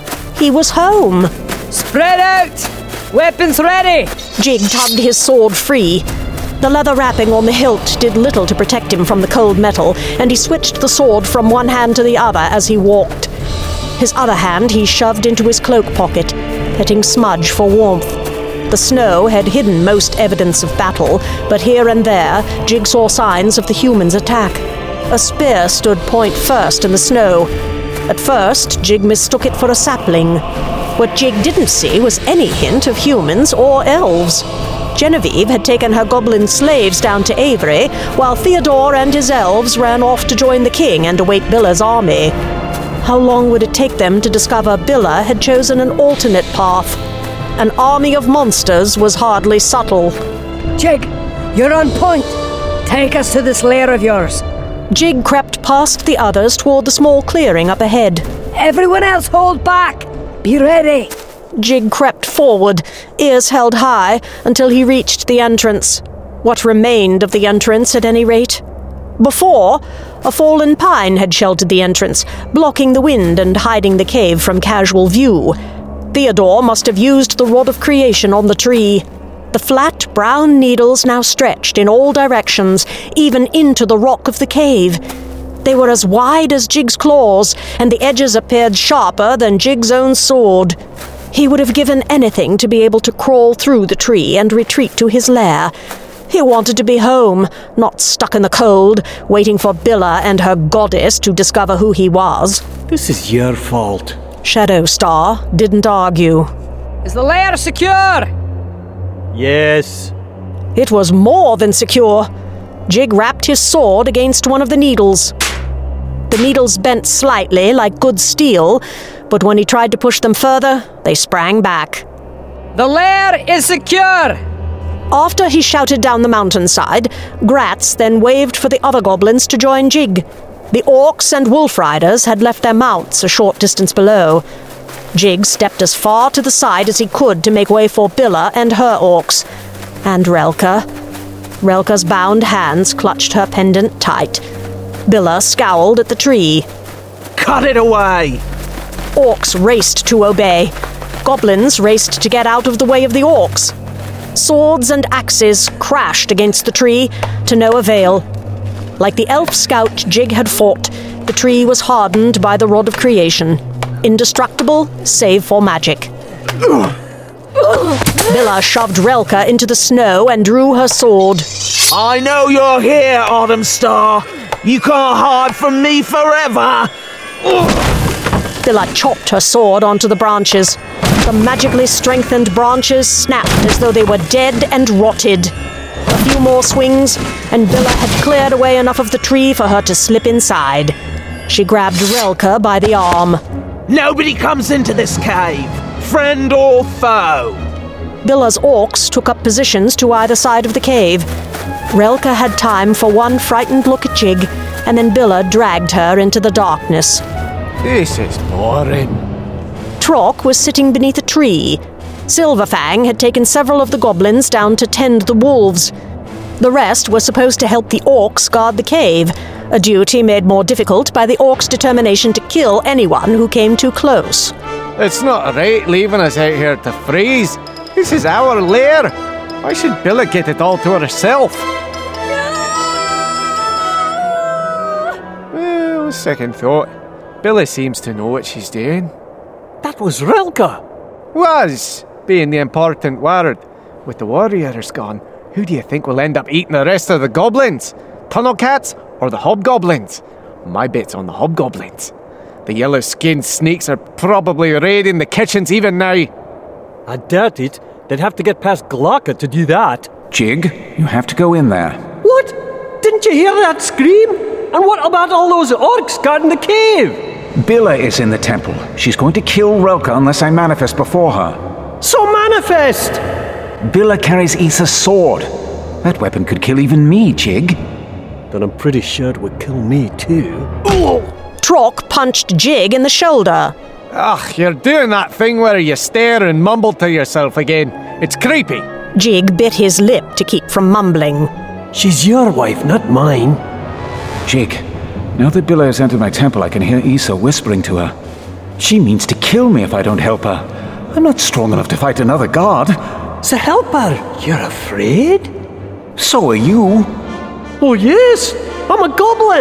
He was home.
Spread out! Weapons ready!
Jig tugged his sword free. The leather wrapping on the hilt did little to protect him from the cold metal, and he switched the sword from one hand to the other as he walked. His other hand he shoved into his cloak pocket, petting Smudge for warmth. The snow had hidden most evidence of battle, but here and there Jig saw signs of the humans' attack. A spear stood point first in the snow. At first, Jig mistook it for a sapling. What Jig didn't see was any hint of humans or elves. Genevieve had taken her goblin slaves down to Avery, while Theodore and his elves ran off to join the king and await Billa's army. How long would it take them to discover Billa had chosen an alternate path? An army of monsters was hardly subtle.
Jig, you're on point. Take us to this lair of yours.
Jig crept past the others toward the small clearing up ahead.
Everyone else hold back. Be ready.
Jig crept forward, ears held high, until he reached the entrance. What remained of the entrance, at any rate. Before, a fallen pine had sheltered the entrance, blocking the wind and hiding the cave from casual view. Theodore must have used the rod of creation on the tree. The flat, brown needles now stretched in all directions, even into the rock of the cave. They were as wide as Jig's claws, and the edges appeared sharper than Jig's own sword. He would have given anything to be able to crawl through the tree and retreat to his lair. He wanted to be home, not stuck in the cold, waiting for Billa and her goddess to discover who he was.
This is your fault.
Shadowstar didn't argue.
Is the lair secure?
Yes.
It was more than secure. Jig wrapped his sword against one of the needles. The needles bent slightly, like good steel, but when he tried to push them further, they sprang back.
The lair is secure!
After he shouted down the mountainside, Gratz then waved for the other goblins to join Jig. The orcs and wolf riders had left their mounts a short distance below. Jig stepped as far to the side as he could to make way for Billa and her orcs. And Relka. Relka's bound hands clutched her pendant tight. Billa scowled at the tree.
Cut it away!
Orcs raced to obey. Goblins raced to get out of the way of the orcs. Swords and axes crashed against the tree, to no avail. Like the elf scout Jig had fought, the tree was hardened by the rod of creation. Indestructible, save for magic. Billa shoved Relka into the snow and drew her sword.
I know you're here, Autumn Star. You can't hide from me forever.
Billa chopped her sword onto the branches. The magically strengthened branches snapped as though they were dead and rotted. A few more swings, and Billa had cleared away enough of the tree for her to slip inside. She grabbed Relka by the arm.
Nobody comes into this cave, friend or foe.
Billa's orcs took up positions to either side of the cave. Relka had time for one frightened look at Jig, and then Billa dragged her into the darkness.
This is boring.
Trock was sitting beneath a tree. Silverfang had taken several of the goblins down to tend the wolves. The rest were supposed to help the orcs guard the cave, a duty made more difficult by the orcs' determination to kill anyone who came too close.
It's not right leaving us out here to freeze. This is our lair. Why should Billa get it all to herself? Well, On second thought, Billy seems to know what she's doing.
That was Rilke.
Was, being the important word. With the warriors gone, who do you think will end up eating the rest of the goblins? Tunnel cats or the hobgoblins? My bet's on the hobgoblins. The yellow-skinned sneaks are probably raiding the kitchens even now.
I doubt it. They'd have to get past Glocka to do that.
Jig, you have to go in there.
What? Didn't you hear that scream? And what about all those orcs guarding the cave?
Billa is in the temple. She's going to kill Relka unless I manifest before her.
So manifest!
Billa carries Issa's sword. That weapon could kill even me, Jig.
Then I'm pretty sure it would kill me too.
Trock punched Jig in the shoulder.
Ugh, you're doing that thing where you stare and mumble to yourself again. It's creepy.
Jig bit his lip to keep from mumbling.
She's your wife, not mine.
Jig, now that Billa has entered my temple, I can hear Issa whispering to her. She means to kill me if I don't help her. I'm not strong enough to fight another god.
So help her. You're afraid?
So are you.
Oh yes, I'm a goblin.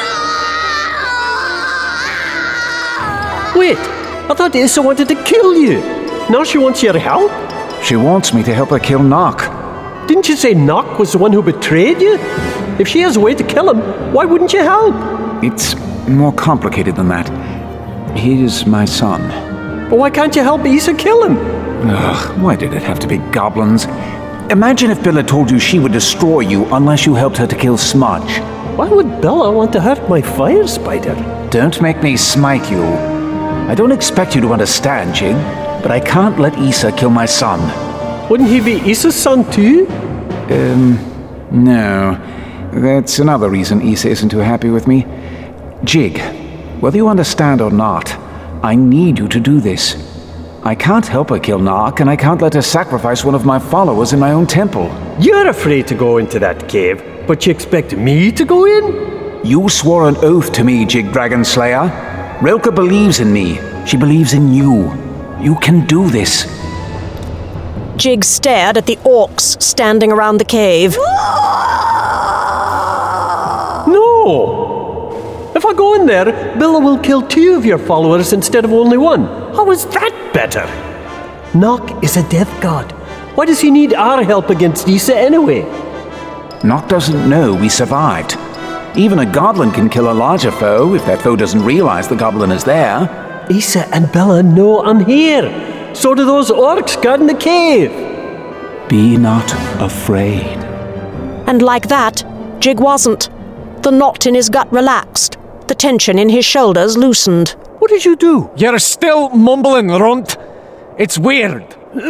Wait, I thought Issa wanted to kill you. Now she wants your help?
She wants me to help her kill Nock.
Didn't you say Nock was the one who betrayed you? If she has a way to kill him, why wouldn't you help?
It's more complicated than that. He is my son.
But why can't you help Issa kill him?
Ugh, why did it have to be goblins? Imagine if Billa told you she would destroy you unless you helped her to kill Smudge.
Why would Bella want to hurt my fire spider?
Don't make me smite you. I don't expect you to understand, Jig, but I can't let Issa kill my son.
Wouldn't he be Issa's son too?
Um, no. That's another reason Issa isn't too happy with me. Jig, whether you understand or not, I need you to do this. I can't help her kill Nock, and I can't let her sacrifice one of my followers in my own temple.
You're afraid to go into that cave, but you expect me to go in?
You swore an oath to me, Jig Dragon Slayer. Rilke believes in me. She believes in you. You can do this.
Jig stared at the orcs standing around the cave.
No! If I go in there, Billa will kill two of your followers instead of only one. How is that better? Nock is a death god. Why does he need our help against Issa anyway?
Nock doesn't know we survived. Even a goblin can kill a larger foe if that foe doesn't realize the goblin is there.
Issa and Bella know I'm here. So do those orcs guarding the cave.
Be not afraid.
And like that, Jig wasn't. The knot in his gut relaxed. The tension in his shoulders loosened.
What did you do?
You're still mumbling, Runt. It's weird.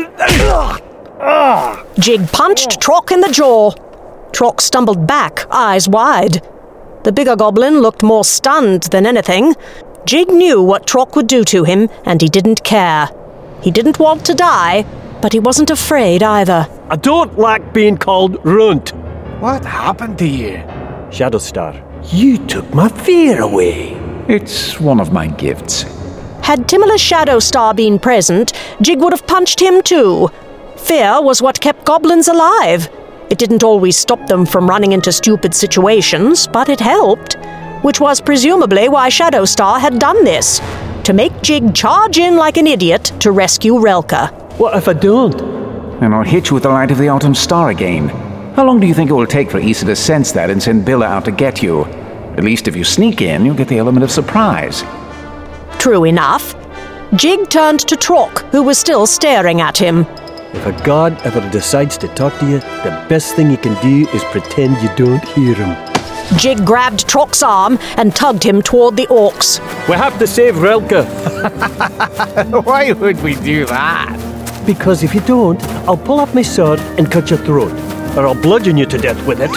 Jig punched Trock in the jaw. Trock stumbled back, eyes wide. The bigger goblin looked more stunned than anything. Jig knew what Trock would do to him, and he didn't care. He didn't want to die, but he wasn't afraid either.
I don't like being called Runt.
What happened to you?
Shadowstar, you took my fear away.
It's one of my gifts.
Had Timorous Shadowstar been present, Jig would have punched him too. Fear was what kept goblins alive. It didn't always stop them from running into stupid situations, but it helped. Which was presumably why Shadowstar had done this. To make Jig charge in like an idiot to rescue Relka.
What if I don't?
And I'll hit you with the light of the Autumn Star again. How long do you think it will take for Issa to sense that and send Billa out to get you? At least if you sneak in, you'll get the element of surprise.
True enough. Jig turned to Trock, who was still staring at him.
If a god ever decides to talk to you, the best thing you can do is pretend you don't hear him.
Jig grabbed Trock's arm and tugged him toward the orcs.
We have to save Relka.
Why would we do that?
Because if you don't, I'll pull out my sword and cut your throat. Or I'll bludgeon you to death with it.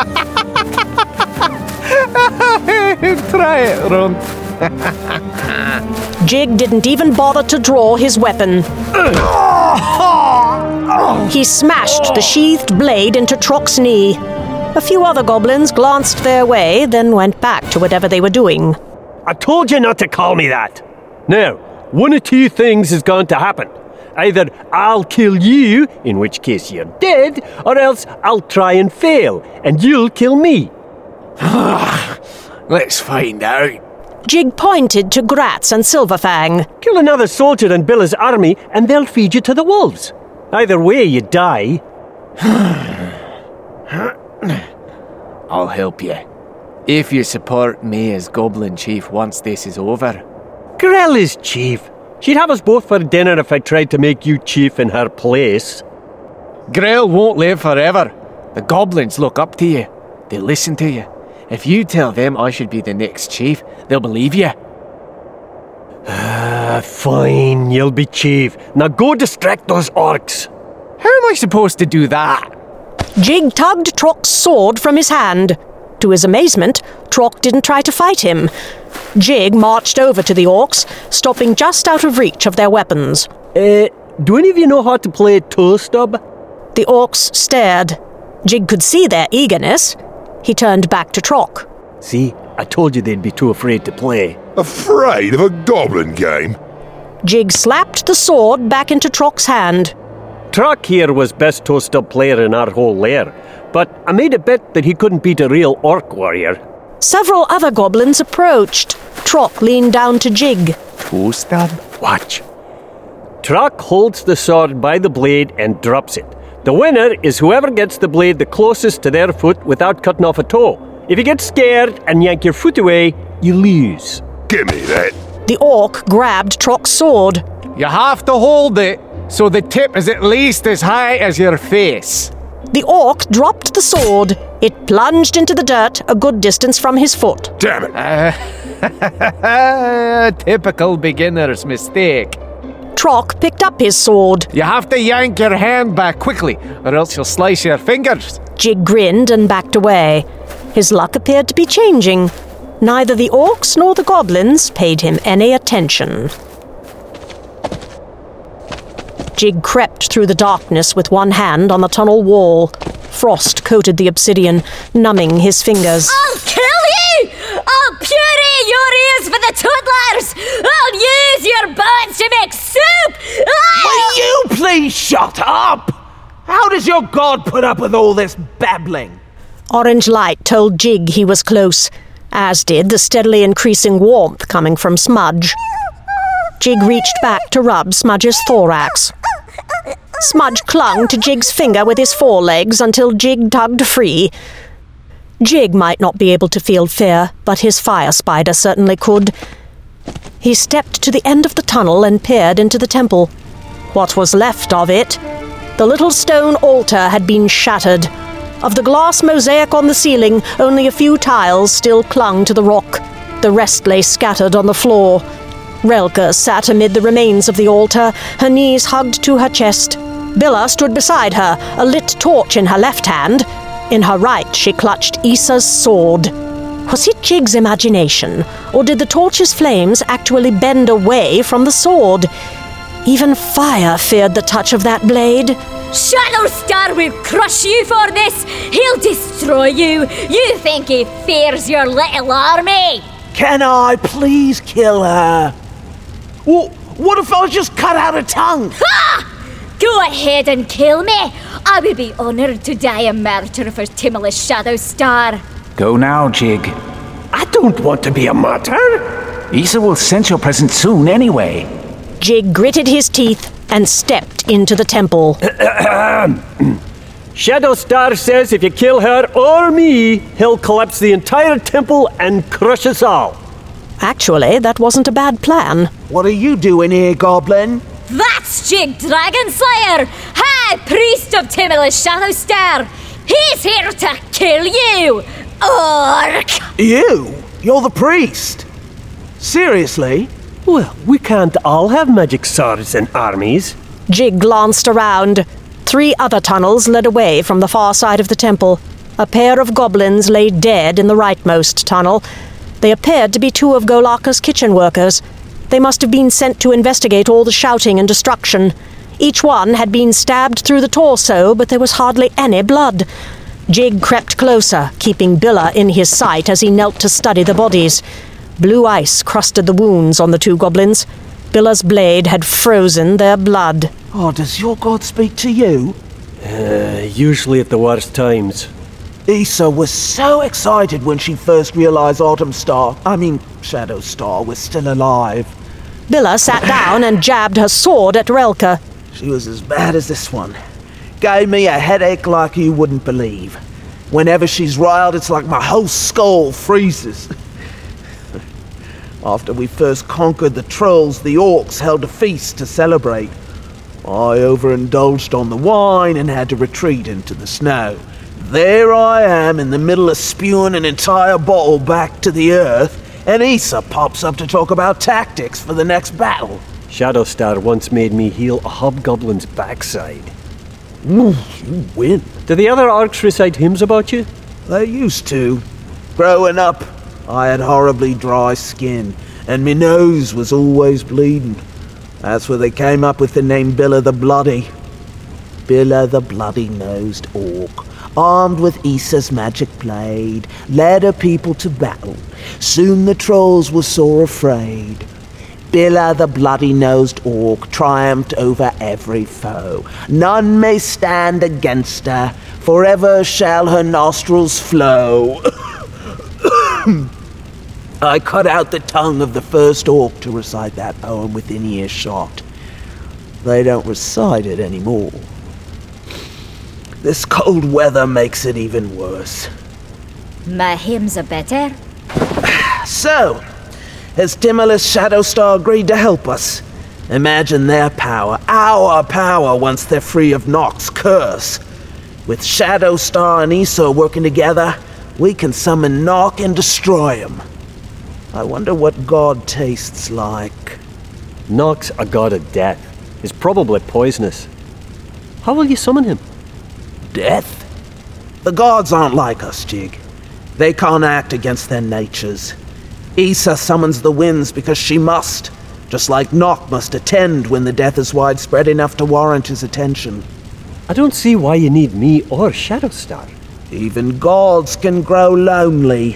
Try it, Runt.
Jig didn't even bother to draw his weapon. He smashed the sheathed blade into Trock's knee. A few other goblins glanced their way, then went back to whatever they were doing.
I told you not to call me that. Now, one of two things is going to happen. Either I'll kill you, in which case you're dead, or else I'll try and fail, and you'll kill me.
Let's find out.
Jig pointed to Gratz and Silverfang.
Kill another soldier in Billa's army, and they'll feed you to the wolves. Either way, you die.
I'll help you. If you support me as Goblin Chief once this is over.
Grell is chief. She'd have us both for dinner if I tried to make you chief in her place.
Grell won't live forever. The goblins look up to you. They listen to you. If you tell them I should be the next chief, they'll believe you.
Ah, fine, you'll be chief. Now go distract those orcs.
How am I supposed to do that?
Jig tugged Trock's sword from his hand. To his amazement, Trock didn't try to fight him. Jig marched over to the orcs, stopping just out of reach of their weapons.
Uh, do any of you know how to play toe stub?
The orcs stared. Jig could see their eagerness. He turned back to Trock.
See, I told you they'd be too afraid to play.
Afraid of a goblin game?
Jig slapped the sword back into Trock's hand.
Trock here was best toe stub player in our whole lair, but I made a bet that he couldn't beat a real orc warrior.
Several other goblins approached. Trock leaned down to Jig.
Toe stab?
Watch. Trock holds the sword by the blade and drops it. The winner is whoever gets the blade the closest to their foot without cutting off a toe. If you get scared and yank your foot away, you lose.
Give me that.
The orc grabbed Trock's sword.
You have to hold it so the tip is at least as high as your face.
The orc dropped the sword. It plunged into the dirt a good distance from his foot.
Damn it.
Uh, typical beginner's mistake.
Trock picked up his sword.
You have to yank your hand back quickly, or else you'll slice your fingers.
Jig grinned and backed away. His luck appeared to be changing. Neither the orcs nor the goblins paid him any attention. Jig crept through the darkness with one hand on the tunnel wall. Frost coated the obsidian, numbing his fingers.
I'll kill you! I'll puree your ears for the toddlers! I'll use your bones to make soup! Ah!
Will you please shut up? How does your god put up with all this babbling?
Orange light told Jig he was close, as did the steadily increasing warmth coming from Smudge. Jig reached back to rub Smudge's thorax. Smudge clung to Jig's finger with his forelegs until Jig tugged free. Jig might not be able to feel fear, but his fire spider certainly could. He stepped to the end of the tunnel and peered into the temple. What was left of it? The little stone altar had been shattered. Of the glass mosaic on the ceiling, only a few tiles still clung to the rock. The rest lay scattered on the floor. Relka sat amid the remains of the altar, her knees hugged to her chest. Billa stood beside her, a lit torch in her left hand. In her right, she clutched Issa's sword. Was it Jig's imagination, or did the torch's flames actually bend away from the sword? Even fire feared the touch of that blade.
Shadowstar will crush you for this! He'll destroy you! You think he fears your little army?
Can I please kill her? Well, what if I just cut out her tongue?
Ha! Go ahead and kill me! I would be honoured to die a martyr for Timorous Shadowstar.
Go now, Jig.
I don't want to be a martyr.
Issa will sense your presence soon anyway.
Jig gritted his teeth and stepped into the temple.
Shadowstar says if you kill her or me, he'll collapse the entire temple and crush us all.
Actually, that wasn't a bad plan.
What are you doing here, Goblin?
That's Jig Dragonslayer, High Priest of Timorous Shadowstar. He's here to kill you, orc!
You? You're the priest? Seriously?
Well, we can't all have magic swords and armies.
Jig glanced around. Three other tunnels led away from the far side of the temple. A pair of goblins lay dead in the rightmost tunnel. They appeared to be two of Golaka's kitchen workers. They must have been sent to investigate all the shouting and destruction. Each one had been stabbed through the torso, but there was hardly any blood. Jig crept closer, keeping Billa in his sight as he knelt to study the bodies. Blue ice crusted the wounds on the two goblins. Billa's blade had frozen their blood.
Oh, does your god speak to you?
Uh, usually at the worst times.
Issa was so excited when she first realized Autumn Star, I mean Shadow Star, was still alive.
Billa sat down and jabbed her sword at Relka.
She was as bad as this one. Gave me a headache like you wouldn't believe. Whenever she's riled, it's like my whole skull freezes. After we first conquered the trolls, the orcs held a feast to celebrate. I overindulged on the wine and had to retreat into the snow. There I am in the middle of spewing an entire bottle back to the earth, and Issa pops up to talk about tactics for the next battle.
Shadowstar once made me heal a hobgoblin's backside.
Ooh, you win.
Do the other orcs recite hymns about you?
They used to. Growing up, I had horribly dry skin, and my nose was always bleeding. That's where they came up with the name Billa the Bloody. Billa the Bloody-Nosed Orc, armed with Issa's magic blade, led her people to battle. Soon the trolls were sore afraid. Billa the Bloody-Nosed Orc triumphed over every foe. None may stand against her. Forever shall her nostrils flow. I cut out the tongue of the first orc to recite that poem within earshot. They don't recite it anymore. This cold weather makes it even worse.
My hymns are better.
So, has Timorous Shadowstar agreed to help us? Imagine their power, our power, once they're free of Nox's curse. With Shadowstar and Issa working together, we can summon Nox and destroy him. I wonder what God tastes like.
Nox, a god of death, is probably poisonous. How will you summon him?
Death? The gods aren't like us, Jig. They can't act against their natures. Issa summons the winds because she must, just like Nox must attend when the death is widespread enough to warrant his attention.
I don't see why you need me or Shadowstar.
Even gods can grow lonely.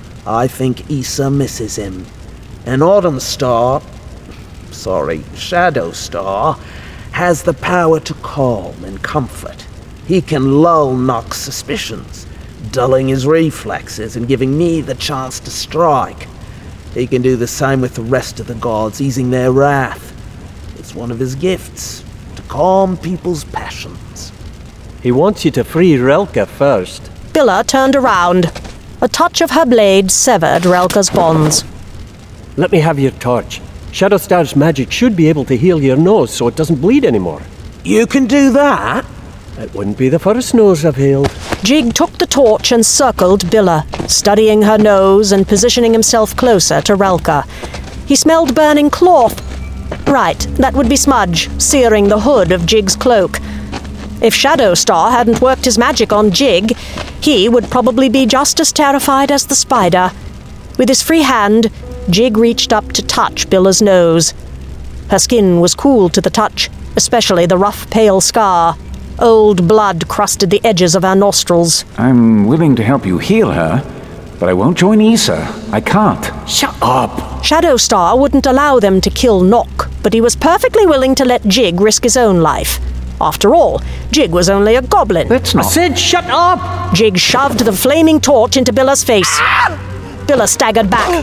I think Issa misses him. And Autumn Star, sorry, Shadowstar, has the power to calm and comfort. He can lull Nox's suspicions, dulling his reflexes and giving me the chance to strike. He can do the same with the rest of the gods, easing their wrath. It's one of his gifts, to calm people's passions.
He wants you to free Relka first.
Billa turned around. A touch of her blade severed Relka's bonds.
Let me have your torch. Shadowstar's magic should be able to heal your nose so it doesn't bleed anymore.
You can do that?
It wouldn't be the first nose I've healed.
Jig took the torch and circled Billa, studying her nose and positioning himself closer to Relka. He smelled burning cloth. Right, that would be Smudge, searing the hood of Jig's cloak. If Shadowstar hadn't worked his magic on Jig, he would probably be just as terrified as the spider. With his free hand, Jig reached up to touch Billa's nose. Her skin was cool to the touch, especially the rough, pale scar. Old blood crusted the edges of her nostrils.
I'm willing to help you heal her, but I won't join Issa. I can't.
Shut up!
Shadowstar wouldn't allow them to kill Nox, but he was perfectly willing to let Jig risk his own life. After all, Jig was only a goblin.
That's not...
I said shut up!
Jig shoved the flaming torch into Billa's face. Billa staggered back.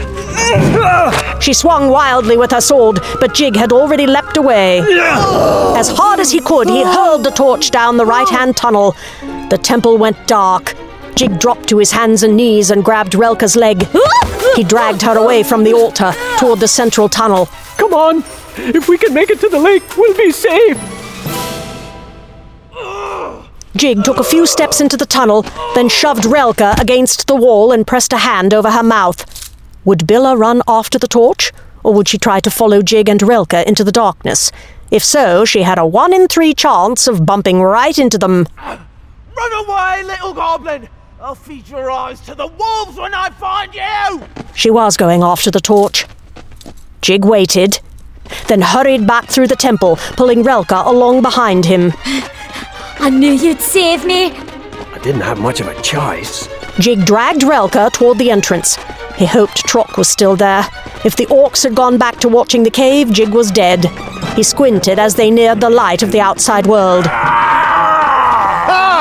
She swung wildly with her sword, but Jig had already leapt away. As hard as he could, he hurled the torch down the right-hand tunnel. The temple went dark. Jig dropped to his hands and knees and grabbed Relka's leg. He dragged her away from the altar toward the central tunnel.
Come on! If we can make it to the lake, we'll be safe!
Jig took a few steps into the tunnel, then shoved Relka against the wall and pressed a hand over her mouth. Would Billa run after the torch, or would she try to follow Jig and Relka into the darkness? If so, she had a one in three chance of bumping right into them.
Run away, little goblin! I'll feed your eyes to the wolves when I find you!
She was going after the torch. Jig waited, then hurried back through the temple, pulling Relka along behind him.
I knew you'd save me.
I didn't have much of a choice.
Jig dragged Relka toward the entrance. He hoped Trock was still there. If the orcs had gone back to watching the cave, Jig was dead. He squinted as they neared the light of the outside world.
Ah!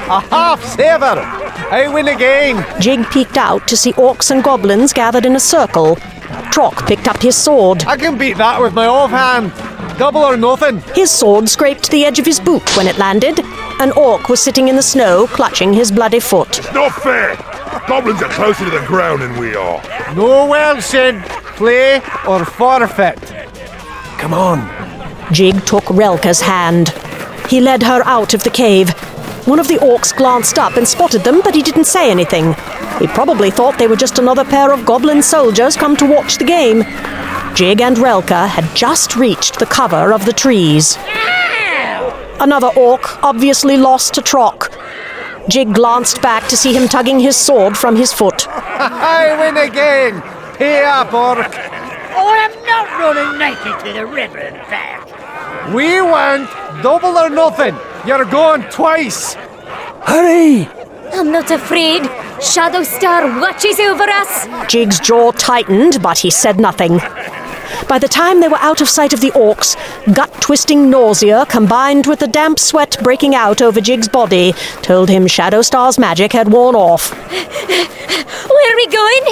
A half-saver! I win again!
Jig peeked out to see orcs and goblins gathered in a circle. Trock picked up his sword.
I can beat that with my offhand. Double or nothing.
His sword scraped the edge of his boot when it landed. An orc was sitting in the snow, clutching his bloody foot.
It's not fair! Goblins are closer to the ground than we are.
No Welshing. Play or forfeit.
Come on.
Jig took Relka's hand. He led her out of the cave. One of the orcs glanced up and spotted them, but he didn't say anything. He probably thought they were just another pair of goblin soldiers come to watch the game. Jig and Relka had just reached the cover of the trees. Another orc, obviously lost to Trock. Jig glanced back to see him tugging his sword from his foot.
I win again! Pay up, orc!
Oh, I'm not running naked to the river and back.
We want double or nothing. You're going twice.
Hurry!
I'm not afraid. Shadowstar watches over us.
Jig's jaw tightened, but he said nothing. By the time they were out of sight of the orcs, gut-twisting nausea combined with the damp sweat breaking out over Jig's body told him Shadowstar's magic had worn off.
Where are we going?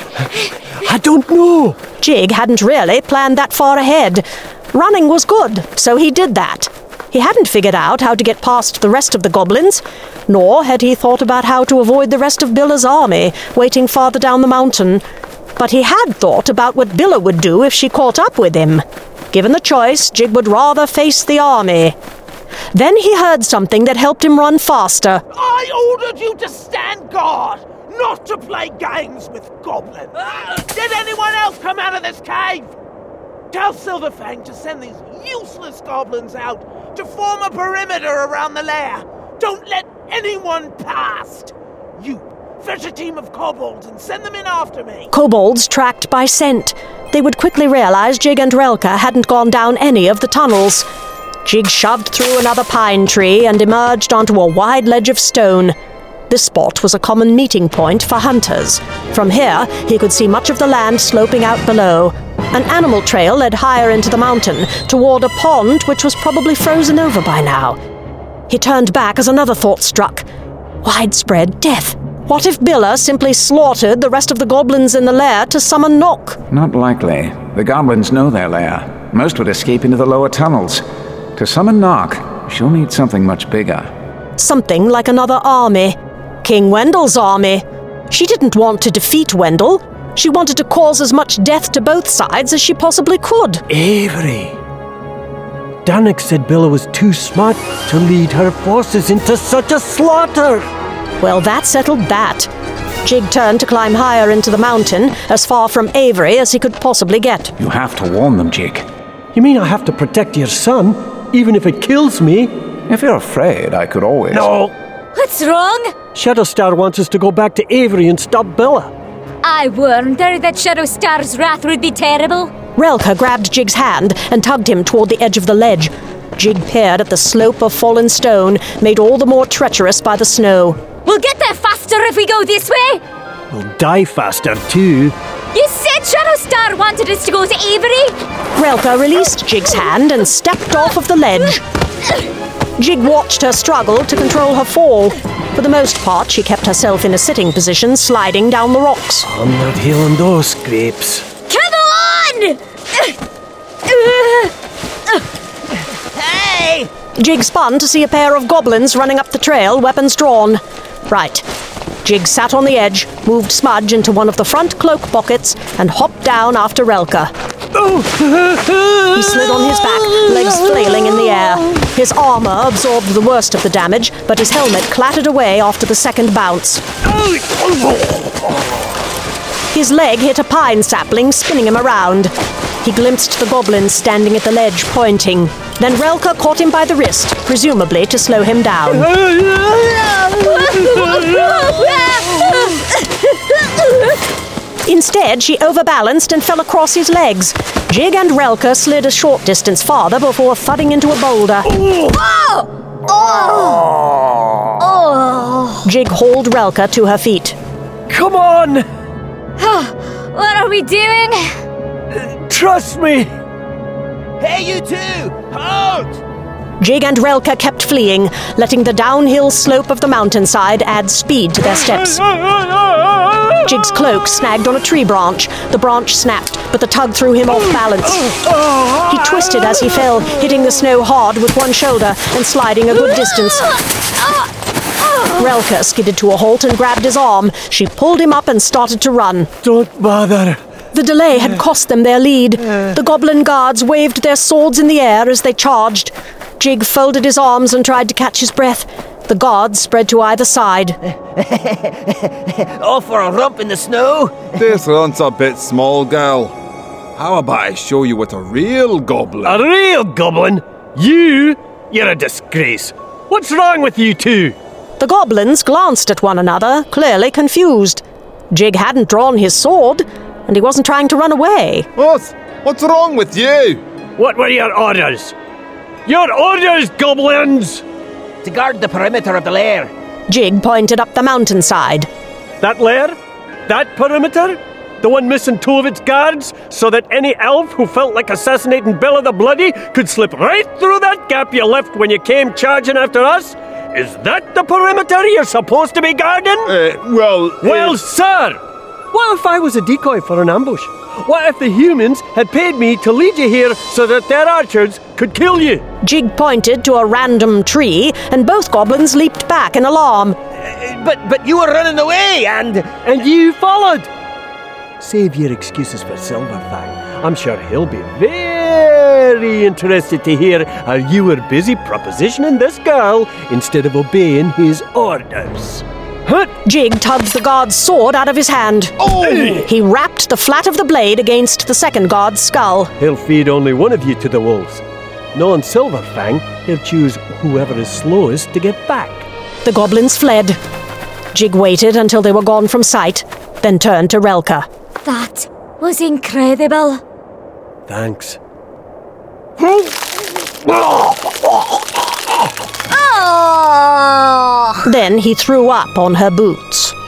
I don't know.
Jig hadn't really planned that far ahead. Running was good, so he did that. He hadn't figured out how to get past the rest of the goblins, nor had he thought about how to avoid the rest of Billa's army waiting farther down the mountain. But he had thought about what Billa would do if she caught up with him. Given the choice, Jig would rather face the army. Then he heard something that helped him run faster.
I ordered you to stand guard, not to play games with goblins. Did anyone else come out of this cave? Tell Silverfang to send these useless goblins out to form a perimeter around the lair. Don't let anyone past. You, fetch a team of kobolds and send them in after me.
Kobolds tracked by scent. They would quickly realize Jig and Relka hadn't gone down any of the tunnels. Jig shoved through another pine tree and emerged onto a wide ledge of stone. This spot was a common meeting point for hunters. From here, he could see much of the land sloping out below. An animal trail led higher into the mountain, toward a pond which was probably frozen over by now. He turned back as another thought struck. Widespread death. What if Billa simply slaughtered the rest of the goblins in the lair to summon Nock?
Not likely. The goblins know their lair. Most would escape into the lower tunnels. To summon Nock, she'll need something much bigger.
Something like another army. King Wendell's army. She didn't want to defeat Wendell. She wanted to cause as much death to both sides as she possibly could.
Avery. Danik said Billa was too smart to lead her forces into such a slaughter.
Well, that settled that. Jig turned to climb higher into the mountain, as far from Avery as he could possibly get.
You have to warn them, Jig.
You mean I have to protect your son, even if it kills me?
If you're afraid, I could always...
No!
What's wrong?
Shadowstar wants us to go back to Avery and stop Billa.
I warned her that Shadowstar's wrath would be terrible.
Relka grabbed Jig's hand and tugged him toward the edge of the ledge. Jig peered at the slope of fallen stone, made all the more treacherous by the snow.
We'll get there faster if we go this way.
We'll die faster, too.
You said Shadowstar wanted us to go to Avery.
Relka released Jig's hand and stepped off of the ledge. Jig watched her struggle to control her fall. For the most part, she kept herself in a sitting position, sliding down the rocks.
I'm not healing those scrapes.
Come on!
Hey!
Jig spun to see a pair of goblins running up the trail, weapons drawn. Right. Jig sat on the edge, moved Smudge into one of the front cloak pockets, and hopped down after Relka. He slid on his back, legs flailing in the air. His armor absorbed the worst of the damage, but his helmet clattered away after the second bounce. His leg hit a pine sapling, spinning him around. He glimpsed the goblins standing at the ledge, pointing. Then Relka caught him by the wrist, presumably to slow him down. Instead, she overbalanced and fell across his legs. Jig and Relka slid a short distance farther before thudding into a boulder.
Oh! Oh! Oh!
Jig hauled Relka to her feet.
Come on!
What are we doing?
Trust me!
Hey, you two! Hold!
Jig and Relka kept fleeing, letting the downhill slope of the mountainside add speed to their steps. Jig's cloak snagged on a tree branch. The branch snapped, but the tug threw him off balance. He twisted as he fell, hitting the snow hard with one shoulder and sliding a good distance. Relka skidded to a halt and grabbed his arm. She pulled him up and started to run.
Don't bother.
The delay had cost them their lead. The goblin guards waved their swords in the air as they charged. Jig folded his arms and tried to catch his breath. The guards spread to either side.
Off for a romp in the snow?
This runt's a bit small, gal. How about I show you what a real goblin...
A real goblin? You? You're a disgrace. What's wrong with you two?
The goblins glanced at one another, clearly confused. Jig hadn't drawn his sword, and he wasn't trying to run away.
What? What's wrong with you?
What were your orders? Your orders, goblins!
To guard the perimeter of the lair.
Jig pointed up the mountainside.
That lair? That perimeter? The one missing two of its guards, so that any elf who felt like assassinating Bella the Bloody could slip right through that gap you left when you came charging after us? Is that the perimeter you're supposed to be guarding?
Uh, well...
Well,
uh,
sir! What if I was a decoy for an ambush? What if the humans had paid me to lead you here so that their archers could kill you?
Jig pointed to a random tree, and both goblins leaped back in alarm.
Uh, but but you were running away, and...
And you followed! Save your excuses for Silverfang. I'm sure he'll be very interested to hear how you were busy propositioning this girl instead of obeying his orders. Huh?
Jig tugged the guard's sword out of his hand.
Oh!
He rapped the flat of the blade against the second guard's skull.
He'll feed only one of you to the wolves. Knowing Silverfang, he'll choose whoever is slowest to get back.
The goblins fled. Jig waited until they were gone from sight, then turned to Relka.
That was incredible.
Thanks.
Oh!
Then he threw up on her boots.